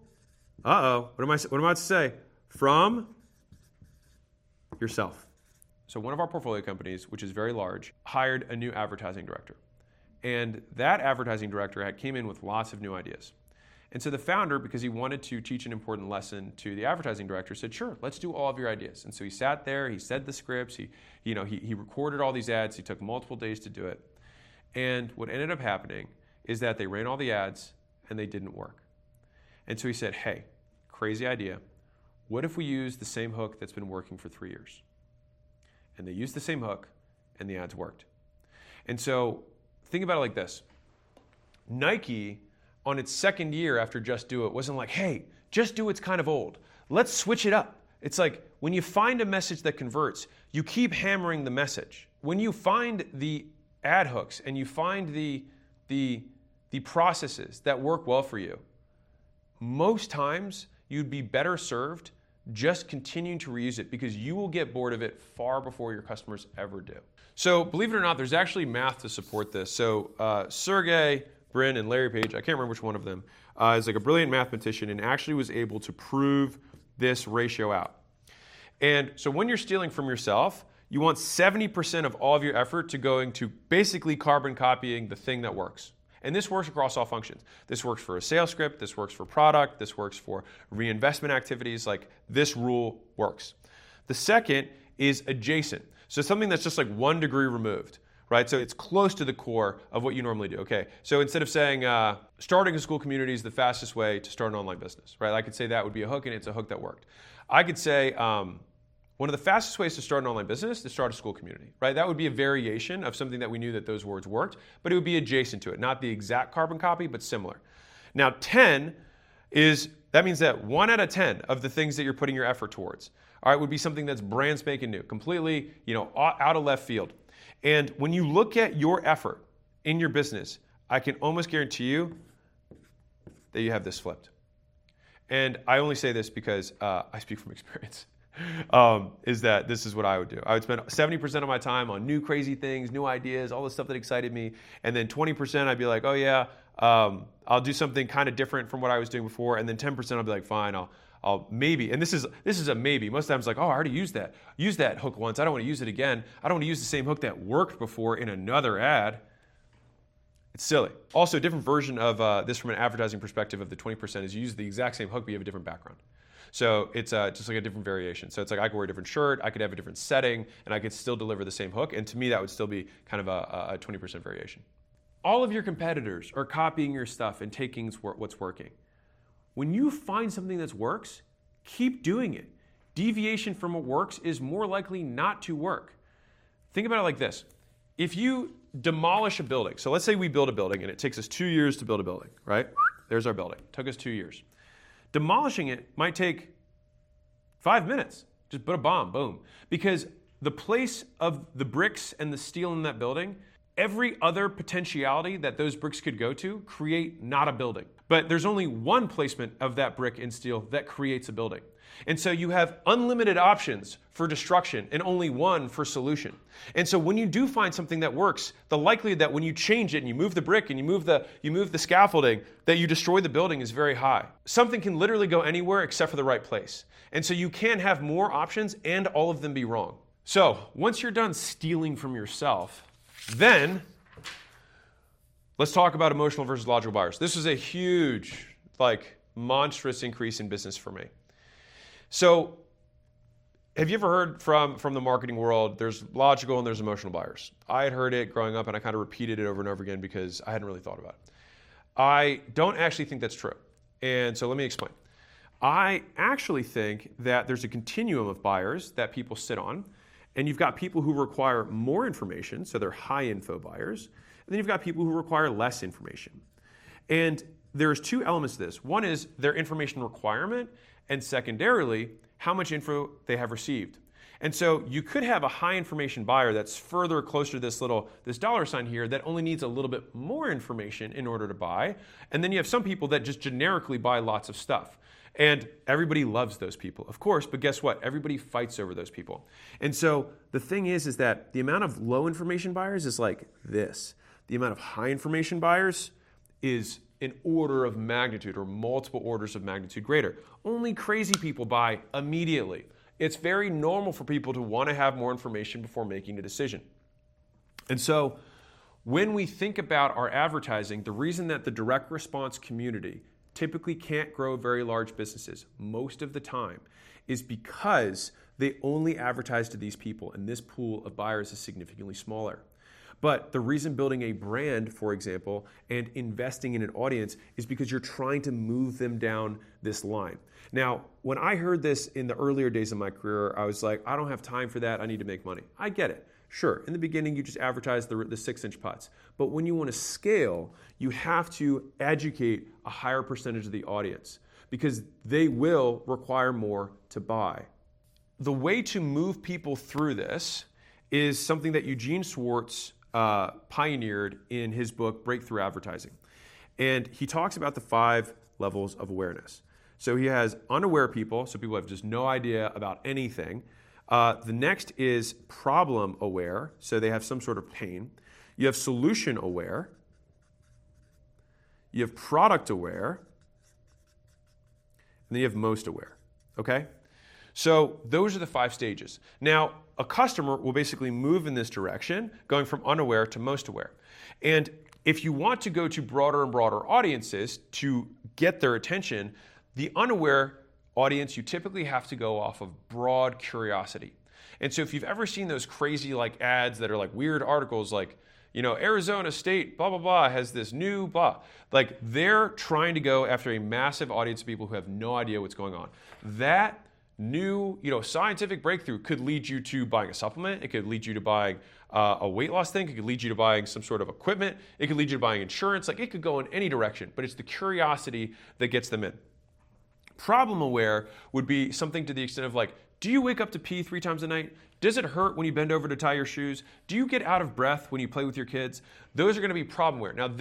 What am I about to say? From yourself. So one of our portfolio companies, which is very large, hired a new advertising director. And that advertising director came in with lots of new ideas. And so the founder, because he wanted to teach an important lesson to the advertising director, said, sure, let's do all of your ideas. And so he sat there, he said the scripts, he recorded all these ads, he took multiple days to do it. And what ended up happening is that they ran all the ads and they didn't work. And so he said, hey, crazy idea. What if we use the same hook that's been working for 3 years? And they used the same hook, and the ads worked. And so think about it like this. Nike, on its second year after Just Do It, wasn't like, hey, Just Do It's kind of old. Let's switch it up. It's like when you find a message that converts, you keep hammering the message. When you find the ad hooks and you find the processes that work well for you, most times you'd be better served just continuing to reuse it, because you will get bored of it far before your customers ever do. So believe it or not, there's actually math to support this. So Sergey Brin and Larry Page, I can't remember which one of them, is like a brilliant mathematician and actually was able to prove this ratio out. And so when you're stealing from yourself, you want 70% of all of your effort to going to basically carbon copying the thing that works. And this works across all functions. This works for a sales script, this works for product, this works for reinvestment activities, like this rule works. The second is adjacent. So something that's just like 1 degree removed, right? So it's close to the core of what you normally do. Okay, so instead of saying starting a school community is the fastest way to start an online business, right? I could say that would be a hook, and it's a hook that worked. I could say one of the fastest ways to start an online business is to start a school community, right? That would be a variation of something that we knew that those words worked, but it would be adjacent to it, not the exact carbon copy, but similar. Now 10 that means that 1 out of 10 of the things that you're putting your effort towards, all right, would be something that's brand spanking new, completely, out of left field. And when you look at your effort in your business, I can almost guarantee you that you have this flipped. And I only say this because I speak from experience. Is that this is what I would do. I would spend 70% of my time on new crazy things, new ideas, all the stuff that excited me. And then 20% I'd be like, oh yeah, I'll do something kind of different from what I was doing before. And then 10% I'll be like, fine, I'll maybe. And this is a maybe. Most times like, oh, I already used that hook once. I don't want to use it again. I don't want to use the same hook that worked before in another ad. It's silly. Also, a different version of this from an advertising perspective of the 20% is you use the exact same hook, but you have a different background. So it's just like a different variation. So it's like I could wear a different shirt, I could have a different setting, and I could still deliver the same hook. And to me, that would still be kind of a 20% variation. All of your competitors are copying your stuff and taking what's working. When you find something that works, keep doing it. Deviation from what works is more likely not to work. Think about it like this. If you demolish a building, so let's say we build a building and it takes us 2 years to build a building, right? There's our building. It took us 2 years. Demolishing it might take 5 minutes. Just put a bomb, boom. Because the place of the bricks and the steel in that building, every other potentiality that those bricks could go to create not a building. But there's only one placement of that brick and steel that creates a building. And so you have unlimited options for destruction and only one for solution. And so when you do find something that works, the likelihood that when you change it and you move the brick and you move the scaffolding, that you destroy the building is very high. Something can literally go anywhere except for the right place. And so you can have more options and all of them be wrong. So once you're done stealing from yourself, then let's talk about emotional versus logical buyers. This is a huge, monstrous increase in business for me. So have you ever heard from the marketing world, there's logical and there's emotional buyers? I had heard it growing up and I kind of repeated it over and over again because I hadn't really thought about it. I don't actually think that's true. And so let me explain. I actually think that there's a continuum of buyers that people sit on. And you've got people who require more information, so they're high info buyers. And then you've got people who require less information. And there's 2 elements to this. One is their information requirement, and secondarily, how much info they have received. And so you could have a high information buyer that's further closer to this dollar sign here that only needs a little bit more information in order to buy. And then you have some people that just generically buy lots of stuff. And everybody loves those people, of course, but guess what? Everybody fights over those people. And so the thing is that the amount of low information buyers is like this. The amount of high information buyers is an order of magnitude or multiple orders of magnitude greater. Only crazy people buy immediately. It's very normal for people to want to have more information before making a decision. And so when we think about our advertising, the reason that the direct response community typically can't grow very large businesses most of the time is because they only advertise to these people, and this pool of buyers is significantly smaller. But the reason building a brand, for example, and investing in an audience is because you're trying to move them down this line. Now, when I heard this in the earlier days of my career, I was like, I don't have time for that. I need to make money. I get it. Sure, in the beginning, you just advertise the 6-inch putts. But when you want to scale, you have to educate a higher percentage of the audience because they will require more to buy. The way to move people through this is something that Eugene Schwartz pioneered in his book, Breakthrough Advertising. And he talks about the 5 levels of awareness. So he has unaware people, so people have just no idea about anything. The next is problem aware, so they have some sort of pain. You have solution aware. you have product aware, and then you have most aware, okay? So those are the 5 stages. Now, a customer will basically move in this direction, going from unaware to most aware. And if you want to go to broader and broader audiences to get their attention, the unaware audience, you typically have to go off of broad curiosity. And so if you've ever seen those crazy like ads that are like weird articles like, Arizona State, blah, blah, blah, has this new blah. Like they're trying to go after a massive audience of people who have no idea what's going on. That new, scientific breakthrough could lead you to buying a supplement. It could lead you to buying a weight loss thing. It could lead you to buying some sort of equipment. It could lead you to buying insurance. Like it could go in any direction, but it's the curiosity that gets them in. Problem aware would be something to the extent of like, do you wake up to pee 3 times a night? Does it hurt when you bend over to tie your shoes? Do you get out of breath when you play with your kids? Those are going to be problem aware. Now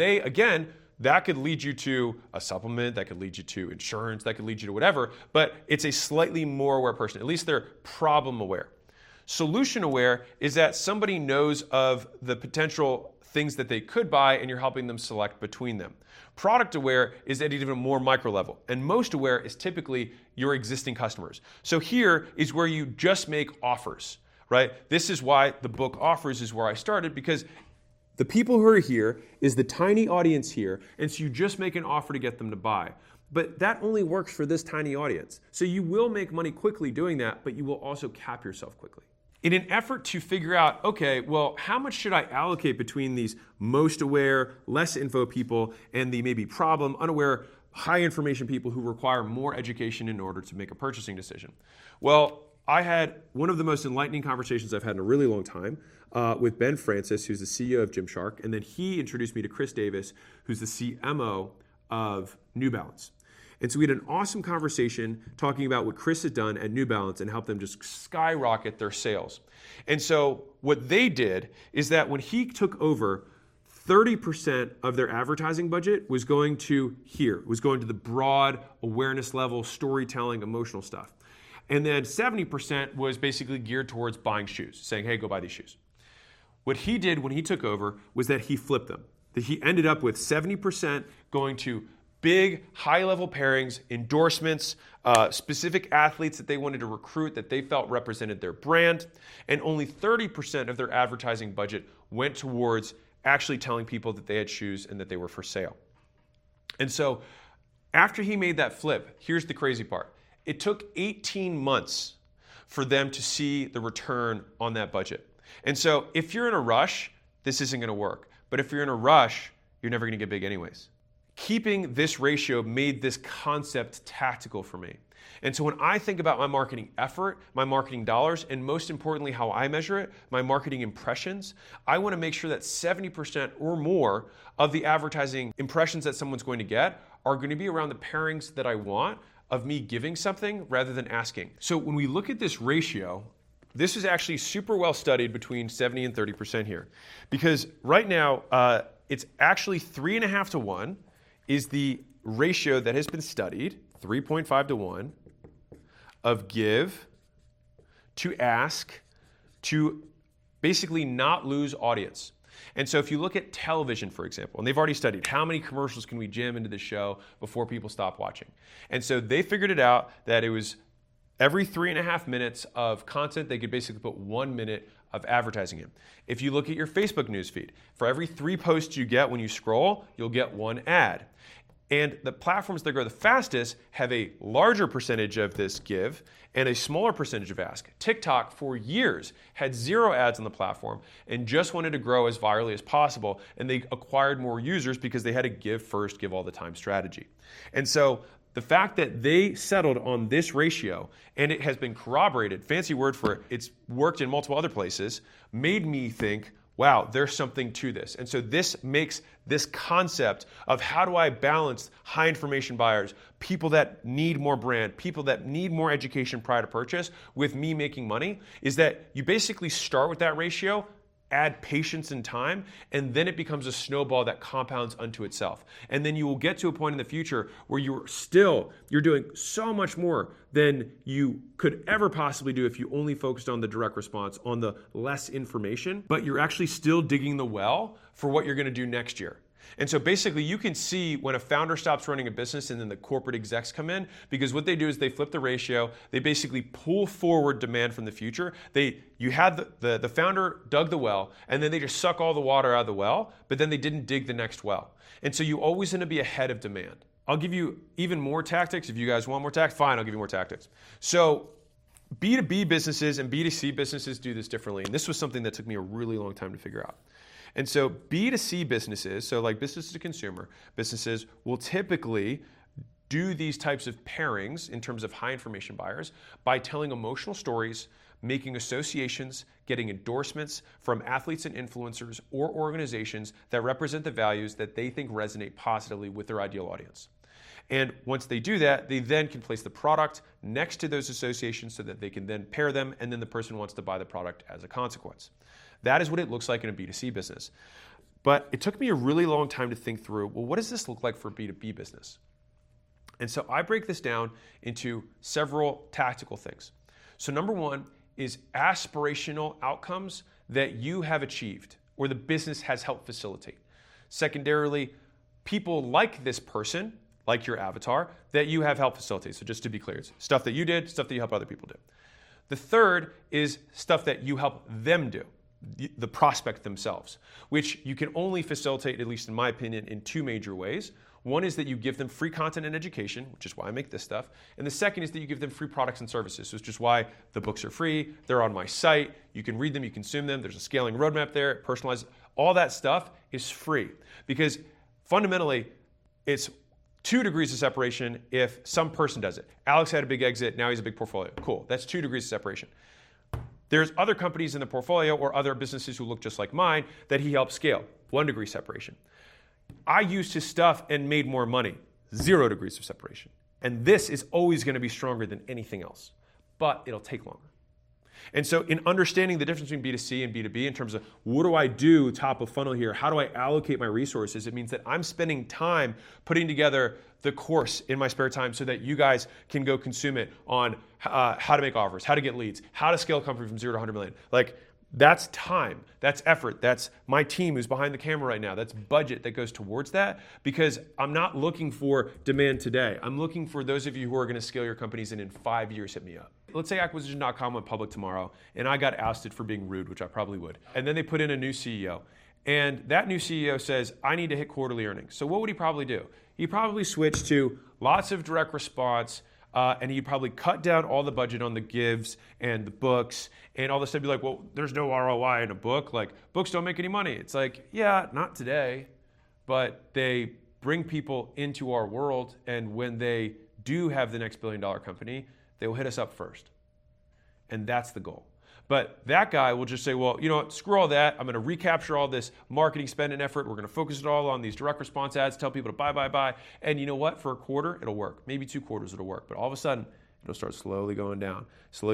that could lead you to a supplement, that could lead you to insurance, that could lead you to whatever, but it's a slightly more aware person. At least they're problem aware. Solution aware is that somebody knows of the potential things that they could buy and you're helping them select between them. Product aware is at an even more micro level. And most aware is typically your existing customers. So here is where you just make offers, right? This is why the book Offers is where I started, because the people who are here is the tiny audience here, and so you just make an offer to get them to buy. But that only works for this tiny audience. So you will make money quickly doing that, but you will also cap yourself quickly. In an effort to figure out, okay, well, how much should I allocate between these most aware, less info people and the maybe problem, unaware, high information people who require more education in order to make a purchasing decision? Well, I had one of the most enlightening conversations I've had in a really long time with Ben Francis, who's the CEO of Gymshark, and then he introduced me to Chris Davis, who's the CMO of New Balance. And so we had an awesome conversation talking about what Chris had done at New Balance and helped them just skyrocket their sales. And so what they did is that when he took over, 30% of their advertising budget was going to the broad awareness level, storytelling, emotional stuff. And then 70% was basically geared towards buying shoes, saying, hey, go buy these shoes. What he did when he took over was that he flipped them. That he ended up with 70% going to big, high-level pairings, endorsements, specific athletes that they wanted to recruit that they felt represented their brand, and only 30% of their advertising budget went towards actually telling people that they had shoes and that they were for sale. And so after he made that flip, here's the crazy part. It took 18 months for them to see the return on that budget. And so if you're in a rush, this isn't going to work. But if you're in a rush, you're never going to get big anyways. Keeping this ratio made this concept tactical for me. And so when I think about my marketing effort, my marketing dollars, and most importantly, how I measure it, my marketing impressions, I want to make sure that 70% or more of the advertising impressions that someone's going to get are going to be around the pairings that I want of me giving something rather than asking. So when we look at this ratio, this is actually super well studied between 70 and 30% here. Because right now, it's actually 3.5 to 1 is the ratio that has been studied, 3.5 to 1, of give to ask to basically not lose audience. And so if you look at television, for example, and they've already studied how many commercials can we jam into the show before people stop watching. And so they figured it out that it was every 3.5 minutes of content, they could basically put 1 minute of advertising in. If you look at your Facebook newsfeed, for every 3 posts you get when you scroll, you'll get 1 ad. And the platforms that grow the fastest have a larger percentage of this give and a smaller percentage of ask. TikTok, for years, had 0 ads on the platform and just wanted to grow as virally as possible. And they acquired more users because they had a give first, give all the time strategy. And so the fact that they settled on this ratio, and it has been corroborated, fancy word for it, it's worked in multiple other places, made me think, wow, there's something to this. And so this makes this concept of how do I balance high information buyers, people that need more brand, people that need more education prior to purchase, with me making money, is that you basically start with that ratio, add patience and time, and then it becomes a snowball that compounds unto itself. And then you will get to a point in the future where you're doing so much more than you could ever possibly do if you only focused on the direct response, on the less information, but you're actually still digging the well for what you're going to do next year. And so basically you can see when a founder stops running a business and then the corporate execs come in, because what they do is they flip the ratio. They basically pull forward demand from the future. You had the founder dug the well, and then they just suck all the water out of the well, but then they didn't dig the next well. And so you always want to be ahead of demand. I'll give you even more tactics. If you guys want more tactics, fine, I'll give you more tactics. So B2B businesses and B2C businesses do this differently. And this was something that took me a really long time to figure out. And so B2C businesses, so like business to consumer businesses, will typically do these types of pairings in terms of high information buyers by telling emotional stories, making associations, getting endorsements from athletes and influencers or organizations that represent the values that they think resonate positively with their ideal audience. And once they do that, they then can place the product next to those associations so that they can then pair them, and then the person wants to buy the product as a consequence. That is what it looks like in a B2C business. But it took me a really long time to think through, well, what does this look like for a B2B business? And so I break this down into several tactical things. So number one is aspirational outcomes that you have achieved or the business has helped facilitate. Secondarily, people like this person, like your avatar, that you have helped facilitate. So just to be clear, it's stuff that you did, stuff that you help other people do. The third is stuff that you help them do, the prospect themselves, which you can only facilitate, at least in my opinion, in two major ways. One is that you give them free content and education, which is why I make this stuff. And the second is that you give them free products and services, which is why the books are free. They're on my site. You can read them, you consume them. There's a scaling roadmap there, personalized. All that stuff is free because fundamentally it's 2 degrees of separation if some person does it. Alex had a big exit, now he's a big portfolio. Cool, that's 2 degrees of separation. There's other companies in the portfolio or other businesses who look just like mine that he helped scale, 1 degree separation. I used his stuff and made more money, 0 degrees of separation. And this is always going to be stronger than anything else, but it'll take longer. And so in understanding the difference between B2C and B2B in terms of what do I do top of funnel here, how do I allocate my resources, it means that I'm spending time putting together the course in my spare time so that you guys can go consume it on how to make offers, how to get leads, how to scale a company from 0 to 100 million. Like, that's time, that's effort, that's my team who's behind the camera right now, that's budget that goes towards that, because I'm not looking for demand today. I'm looking for those of you who are going to scale your companies and in 5 years hit me up. Let's say Acquisition.com went public tomorrow and I got ousted for being rude, which I probably would. And then they put in a new CEO. And that new CEO says, I need to hit quarterly earnings. So what would he probably do? He'd probably switch to lots of direct response, and he'd probably cut down all the budget on the gives and the books and all this stuff. Be like, well, there's no ROI in a book. Like, books don't make any money. It's like, yeah, not today, but they bring people into our world. And when they do have the next billion-dollar company, they will hit us up first. And that's the goal. But that guy will just say, well, you know what, screw all that. I'm going to recapture all this marketing spend and effort. We're going to focus it all on these direct response ads, tell people to buy. And you know what? For a quarter, it'll work. Maybe 2 quarters, it'll work. But all of a sudden, it'll start slowly going down.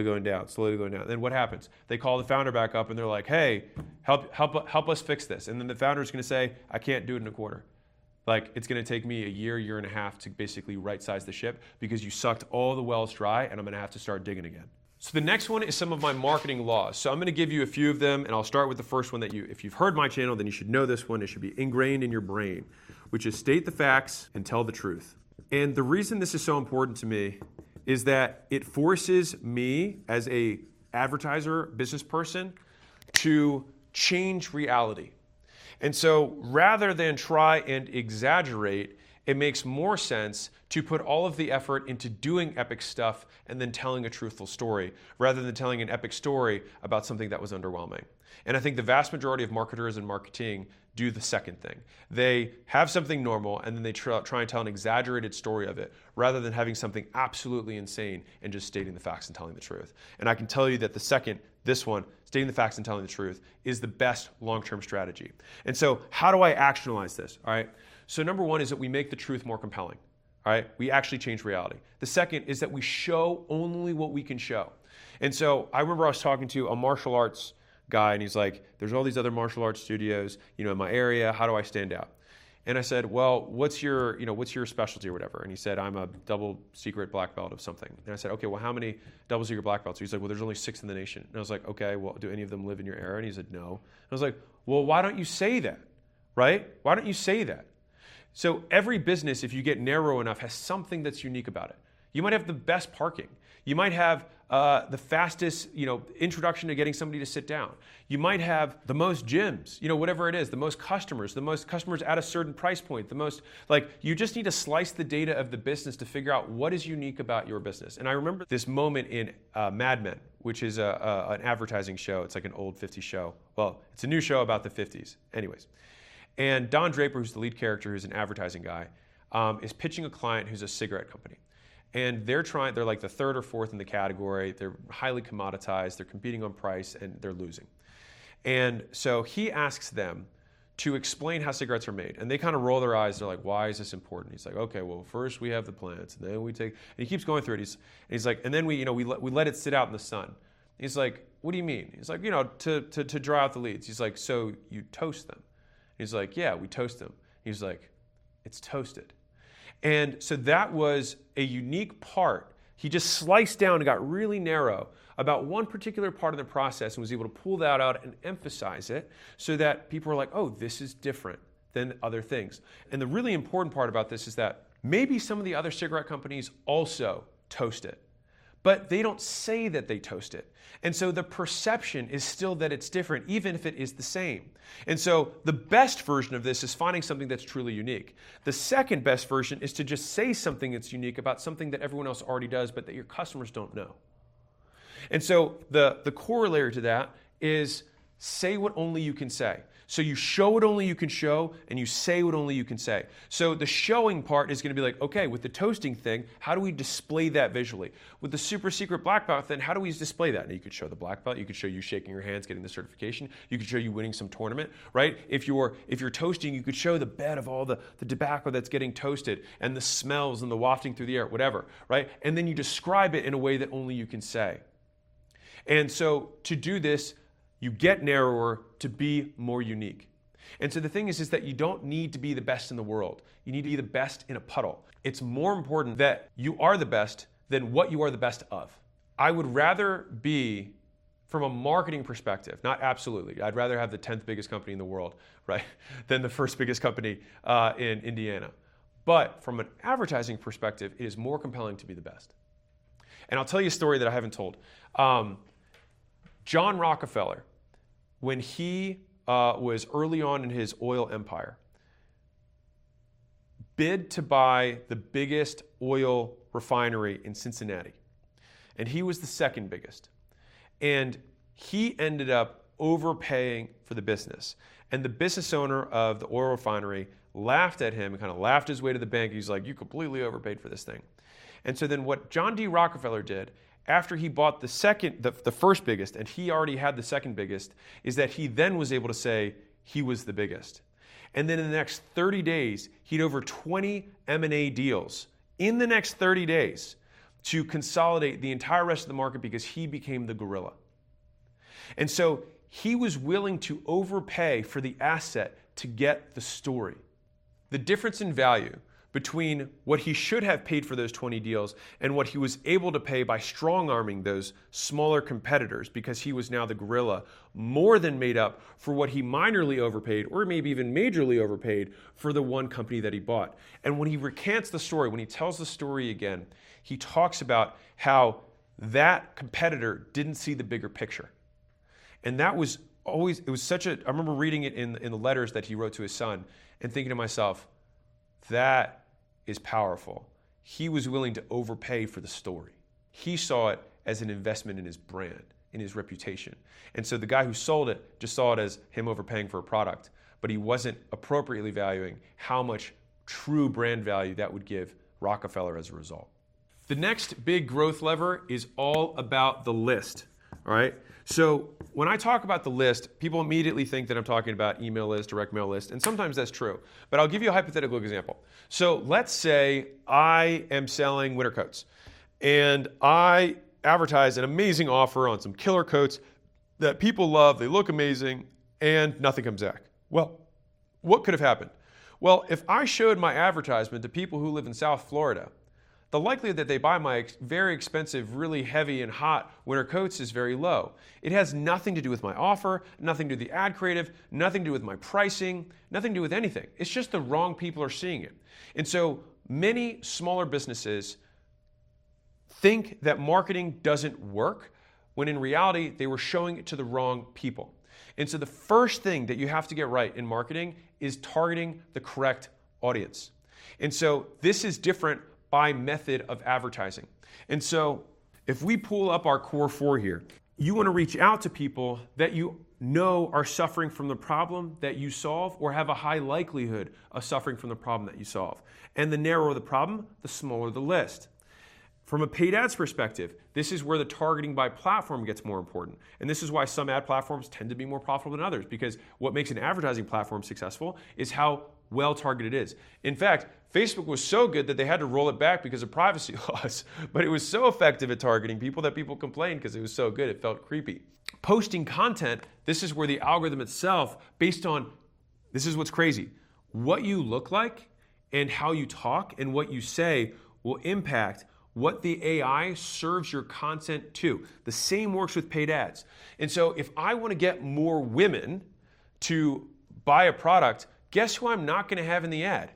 Then what happens? They call the founder back up and they're like, hey, help us fix this. And then the founder is going to say, I can't do it in a quarter. Like, it's going to take me a year and a half to basically right-size the ship because you sucked all the wells dry and I'm going to have to start digging again. So the next one is some of my marketing laws. So I'm going to give you a few of them, and I'll start with the first one that if you've heard my channel, then you should know this one. It should be ingrained in your brain, which is state the facts and tell the truth. And the reason this is so important to me is that it forces me as a advertiser, business person, to change reality. And so rather than try and exaggerate, it makes more sense to put all of the effort into doing epic stuff and then telling a truthful story, rather than telling an epic story about something that was underwhelming. And I think the vast majority of marketers and marketing do the second thing. They have something normal and then they try and tell an exaggerated story of it, rather than having something absolutely insane and just stating the facts and telling the truth. And I can tell you that the second, this one, stating the facts and telling the truth, is the best long-term strategy. And so how do I actionalize this? All right. So number one is that we make the truth more compelling. All right, we actually change reality. The second is that we show only what we can show. And so I remember I was talking to a martial arts guy, and he's like, there's all these other martial arts studios, in my area. How do I stand out? And I said, well, what's your specialty or whatever? And he said, I'm a double secret black belt of something. And I said, okay, well, how many double secret black belts? He's like, well, there's only 6 in the nation. And I was like, okay, well, do any of them live in your area? And he said, no. And I was like, well, why don't you say that? right? Why don't you say that? So every business, if you get narrow enough, has something that's unique about it. You might have the best parking. You might have the fastest, introduction to getting somebody to sit down. You might have the most gyms, whatever it is, the most customers at a certain price point, you just need to slice the data of the business to figure out what is unique about your business. And I remember this moment in Mad Men, which is an advertising show. It's like an old 50s show. Well, it's a new show about the 50s. Anyways. And Don Draper, who's the lead character, who's an advertising guy, is pitching a client who's a cigarette company. And they're like the third or fourth in the category. They're highly commoditized. They're competing on price, and they're losing. And so he asks them to explain how cigarettes are made. And they kind of roll their eyes. They're like, why is this important? He's like, okay, well, first we have the plants, and then we take, and he keeps going through it. He's like, and then we let it sit out in the sun. He's like, what do you mean? He's like, to dry out the leaves. He's like, so you toast them? He's like, yeah, we toast them. He's like, it's toasted. And so that was a unique part. He just sliced down and got really narrow about one particular part of the process and was able to pull that out and emphasize it so that people were like, oh, this is different than other things. And the really important part about this is that maybe some of the other cigarette companies also toast it, but they don't say that they toast it. And so the perception is still that it's different, even if it is the same. And so the best version of this is finding something that's truly unique. The second best version is to just say something that's unique about something that everyone else already does, but that your customers don't know. And so the corollary to that is say what only you can say. So you show what only you can show, and you say what only you can say. So the showing part is going to be like, okay, with the toasting thing, how do we display that visually? With the super secret black belt, then how do we display that? Now, you could show the black belt. You could show you shaking your hands, getting the certification. You could show you winning some tournament, right? If you're toasting, you could show the bed of all the tobacco that's getting toasted and the smells and the wafting through the air, whatever, right? And then you describe it in a way that only you can say. And so to do this, you get narrower to be more unique. And so the thing is that you don't need to be the best in the world. You need to be the best in a puddle. It's more important that you are the best than what you are the best of. I would rather be, from a marketing perspective, not absolutely, I'd rather have the 10th biggest company in the world, right, than the first biggest company in Indiana. But from an advertising perspective, it is more compelling to be the best. And I'll tell you a story that I haven't told. John Rockefeller, when he was early on in his oil empire, bid to buy the biggest oil refinery in Cincinnati. And he was the second biggest. And he ended up overpaying for the business. And the business owner of the oil refinery laughed at him and kind of laughed his way to the bank. He's like, you completely overpaid for this thing. And so then what John D. Rockefeller did, after he bought the first biggest, and he already had the second biggest, is that he then was able to say he was the biggest. And then in the next 30 days, he had over 20 M&A deals in the next 30 days to consolidate the entire rest of the market because he became the gorilla. And so he was willing to overpay for the asset to get the story. The difference in value between what he should have paid for those 20 deals and what he was able to pay by strong-arming those smaller competitors because he was now the gorilla more than made up for what he minorly overpaid or maybe even majorly overpaid for the one company that he bought. And when he recants the story, when he tells the story again, he talks about how that competitor didn't see the bigger picture. And that was always, it was such a, I remember reading it in the letters that he wrote to his son and thinking to myself, that is powerful. He was willing to overpay for the story. He saw it as an investment in his brand, in his reputation. And so the guy who sold it just saw it as him overpaying for a product, but he wasn't appropriately valuing how much true brand value that would give Rockefeller as a result. The next big growth lever is all about the list, all right? So when I talk about the list, people immediately think that I'm talking about email list, direct mail list, and sometimes that's true. But I'll give you a hypothetical example. So let's say I am selling winter coats, and I advertise an amazing offer on some killer coats that people love, they look amazing, and nothing comes back. Well, what could have happened? Well, if I showed my advertisement to people who live in South Florida, the likelihood that they buy my very expensive, really heavy and hot winter coats is very low. It has nothing to do with my offer, nothing to do with the ad creative, nothing to do with my pricing, nothing to do with anything. It's just the wrong people are seeing it. And so many smaller businesses think that marketing doesn't work when in reality they were showing it to the wrong people. And so the first thing that you have to get right in marketing is targeting the correct audience. And so this is different by method of advertising. And so if we pull up our core 4 here, you want to reach out to people that you know are suffering from the problem that you solve or have a high likelihood of suffering from the problem that you solve. And the narrower the problem, the smaller the list. From a paid ads perspective, this is where the targeting by platform gets more important. And this is why some ad platforms tend to be more profitable than others, because what makes an advertising platform successful is how well targeted it is. In fact, Facebook was so good that they had to roll it back because of privacy laws, but it was so effective at targeting people that people complained because it was so good, it felt creepy. Posting content, this is where the algorithm itself, based on, this is what's crazy, what you look like and how you talk and what you say will impact what the AI serves your content to. The same works with paid ads. And so if I want to get more women to buy a product, guess who I'm not going to have in the ad?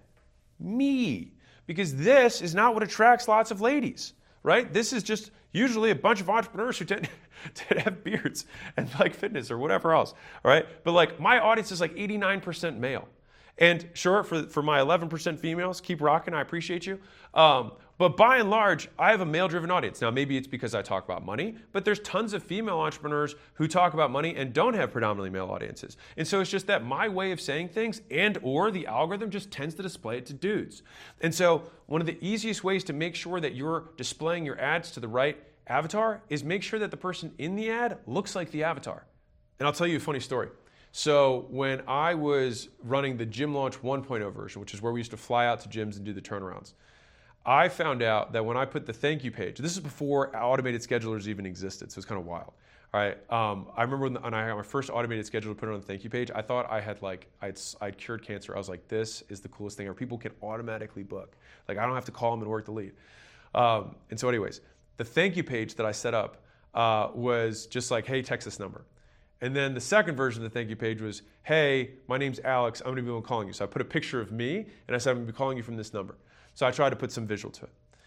Me. Because this is not what attracts lots of ladies, right? This is just usually a bunch of entrepreneurs who tend to have beards and like fitness or whatever else, all right? But like my audience is like 89% male. And sure, for my 11% females, keep rocking, I appreciate you. But by and large, I have a male-driven audience. Now, maybe it's because I talk about money, but there's tons of female entrepreneurs who talk about money and don't have predominantly male audiences. And so it's just that my way of saying things and or the algorithm just tends to display it to dudes. And so one of the easiest ways to make sure that you're displaying your ads to the right avatar is make sure that the person in the ad looks like the avatar. And I'll tell you a funny story. So when I was running the Gym Launch 1.0 version, which is where we used to fly out to gyms and do the turnarounds, I found out that when I put the thank you page, this is before automated schedulers even existed, so it's kind of wild. All right, I remember when I had my first automated scheduler to put it on the thank you page, I thought I had I'd cured cancer. I was like, this is the coolest thing, or people can automatically book. Like I don't have to call them and work the lead. And so anyways, the thank you page that I set up was just like, hey, text this number. And then the second version of the thank you page was, hey, my name's Alex, I'm gonna be the one calling you. So I put a picture of me and I said, I'm gonna be calling you from this number. So I tried to put some visual to it.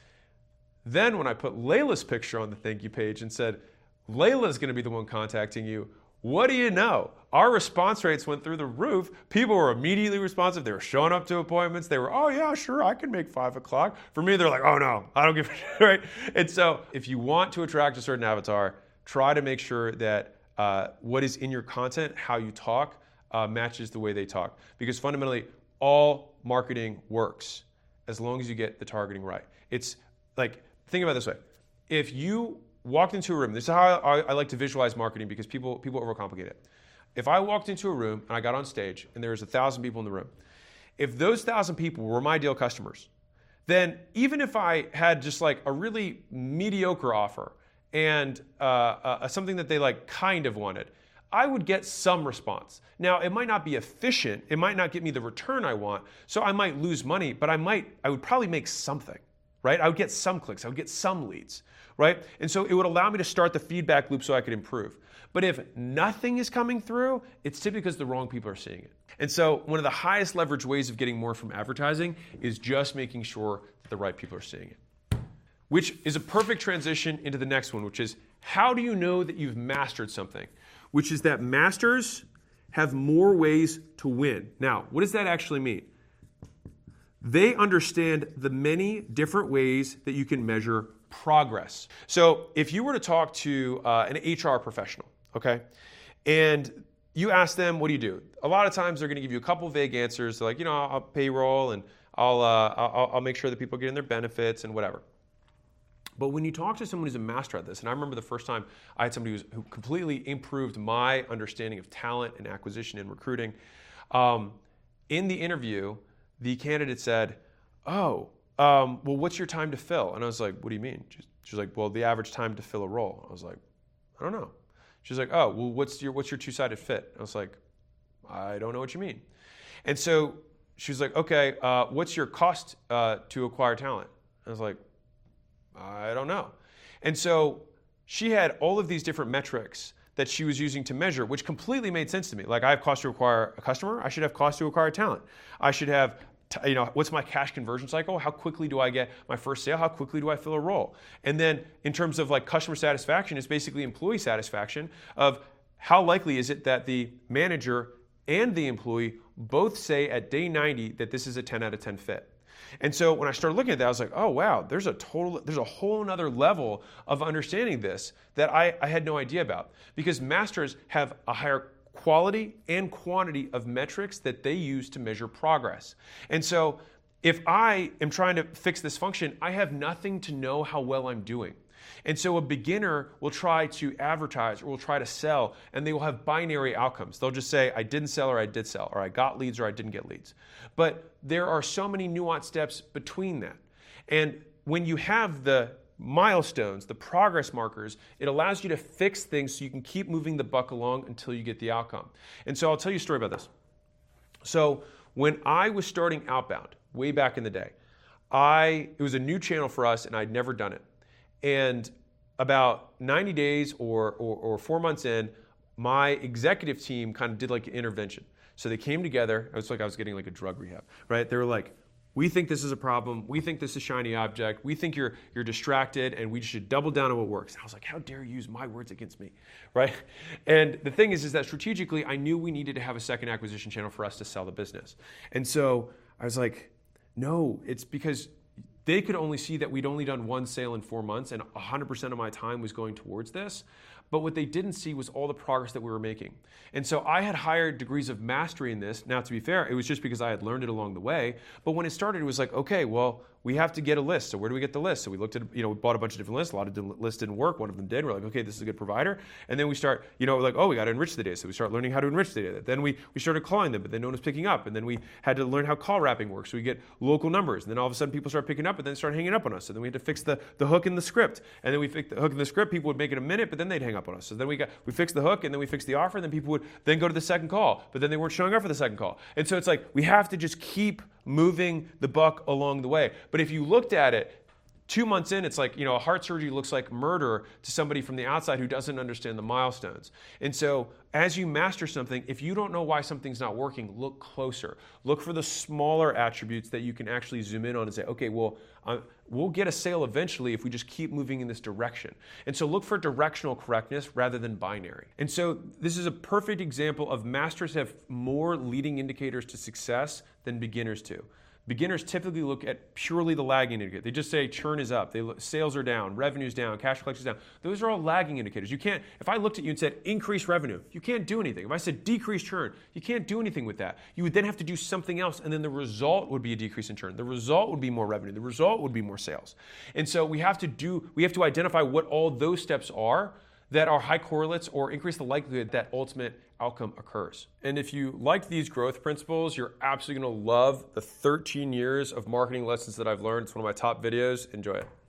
Then when I put Layla's picture on the thank you page and said, Layla's gonna be the one contacting you, what do you know? Our response rates went through the roof. People were immediately responsive. They were showing up to appointments. They were, oh yeah, sure, I can make 5 o'clock. For me, they're like, oh no, I don't give a shit, right? And so if you want to attract a certain avatar, try to make sure that what is in your content, how you talk, matches the way they talk. Because fundamentally, all marketing works as long as you get the targeting right. It's like, think about it this way. If you walked into a room, this is how I like to visualize marketing because people overcomplicate it. If I walked into a room and I got on stage and there was 1,000 people in the room, if those 1,000 people were my ideal customers, then even if I had just like a really mediocre offer and something that they like kind of wanted, I would get some response. Now, it might not be efficient. It might not get me the return I want. So I might lose money, but I would probably make something, right? I would get some clicks. I would get some leads, right? And so it would allow me to start the feedback loop so I could improve. But if nothing is coming through, it's typically because the wrong people are seeing it. And so one of the highest leverage ways of getting more from advertising is just making sure that the right people are seeing it. Which is a perfect transition into the next one, which is how do you know that you've mastered something? Which is that masters have more ways to win. Now, what does that actually mean? They understand the many different ways that you can measure progress. So if you were to talk to an HR professional, okay, and you ask them, what do you do? A lot of times they're going to give you a couple vague answers. They're like, I'll payroll and I'll make sure that people get in their benefits and whatever. But when you talk to someone who's a master at this, and I remember the first time I had somebody who completely improved my understanding of talent and acquisition and recruiting, in the interview, the candidate said, well, what's your time to fill? And I was like, what do you mean? She's like, well, the average time to fill a role. I was like, I don't know. She's like, oh, well, what's your two-sided fit? I was like, I don't know what you mean. And so she was like, okay, what's your cost to acquire talent? I was like, I don't know. And so she had all of these different metrics that she was using to measure, which completely made sense to me. Like, I have cost to acquire a customer, I should have cost to acquire talent. I should have, what's my cash conversion cycle? How quickly do I get my first sale? How quickly do I fill a role? And then in terms of like customer satisfaction, it's basically employee satisfaction of how likely is it that the manager and the employee both say at day 90 that this is a 10 out of 10 fit. And so when I started looking at that, I was like, oh wow, there's a whole nother level of understanding this that I had no idea about. Because masters have a higher quality and quantity of metrics that they use to measure progress. And so if I am trying to fix this function, I have nothing to know how well I'm doing. And so a beginner will try to advertise or will try to sell, and they will have binary outcomes. They'll just say, I didn't sell or I did sell, or I got leads or I didn't get leads. But there are so many nuanced steps between that. And when you have the milestones, the progress markers, it allows you to fix things so you can keep moving the buck along until you get the outcome. And so I'll tell you a story about this. So when I was starting Outbound, way back in the day, it was a new channel for us and I'd never done it. And about 90 days or 4 months in, my executive team kind of did like an intervention. So they came together. It was like I was getting like a drug rehab, right? They were like, we think this is a problem. We think this is a shiny object. We think you're distracted and we should double down on what works. And I was like, how dare you use my words against me, right? And the thing is that strategically, I knew we needed to have a second acquisition channel for us to sell the business. And so I was like, no, it's because they could only see that we'd only done one sale in 4 months and 100% of my time was going towards this. But what they didn't see was all the progress that we were making. And so I had higher degrees of mastery in this. Now, to be fair, it was just because I had learned it along the way. But when it started, it was like, okay, well, we have to get a list. So where do we get the list? So we looked at, we bought a bunch of different lists. A lot of lists didn't work. One of them did. We're like, okay, this is a good provider. And then we start, like, oh, we got to enrich the data. So we start learning how to enrich the data. Then we started calling them, but then no one was picking up. And then we had to learn how call wrapping works. So we get local numbers. And then all of a sudden people start picking up and then start hanging up on us. So then we had to fix the hook in the script. And then we fixed the hook in the script. People would make it a minute, but then they'd hang up on us. So then we fixed the hook and then we fixed the offer. And then people would then go to the second call, but then they weren't showing up for the second call. And so it's like, we have to just keep moving the buck along the way. But if you looked at it, 2 months in, it's like, a heart surgery looks like murder to somebody from the outside who doesn't understand the milestones. And so as you master something, if you don't know why something's not working, look closer. Look for the smaller attributes that you can actually zoom in on and say, okay, well, we'll get a sale eventually if we just keep moving in this direction. And so look for directional correctness rather than binary. And so this is a perfect example of masters have more leading indicators to success than beginners do. Beginners typically look at purely the lagging indicator. They just say churn is up, sales are down, revenue's down, cash collection is down. Those are all lagging indicators. You can't, if I looked at you and said increase revenue, you can't do anything. If I said decrease churn, you can't do anything with that. You would then have to do something else, and then the result would be a decrease in churn. The result would be more revenue. The result would be more sales. And so we have to identify what all those steps are that are high correlates or increase the likelihood that ultimate outcome occurs. And if you like these growth principles, you're absolutely going to love the 13 years of marketing lessons that I've learned. It's one of my top videos. Enjoy it.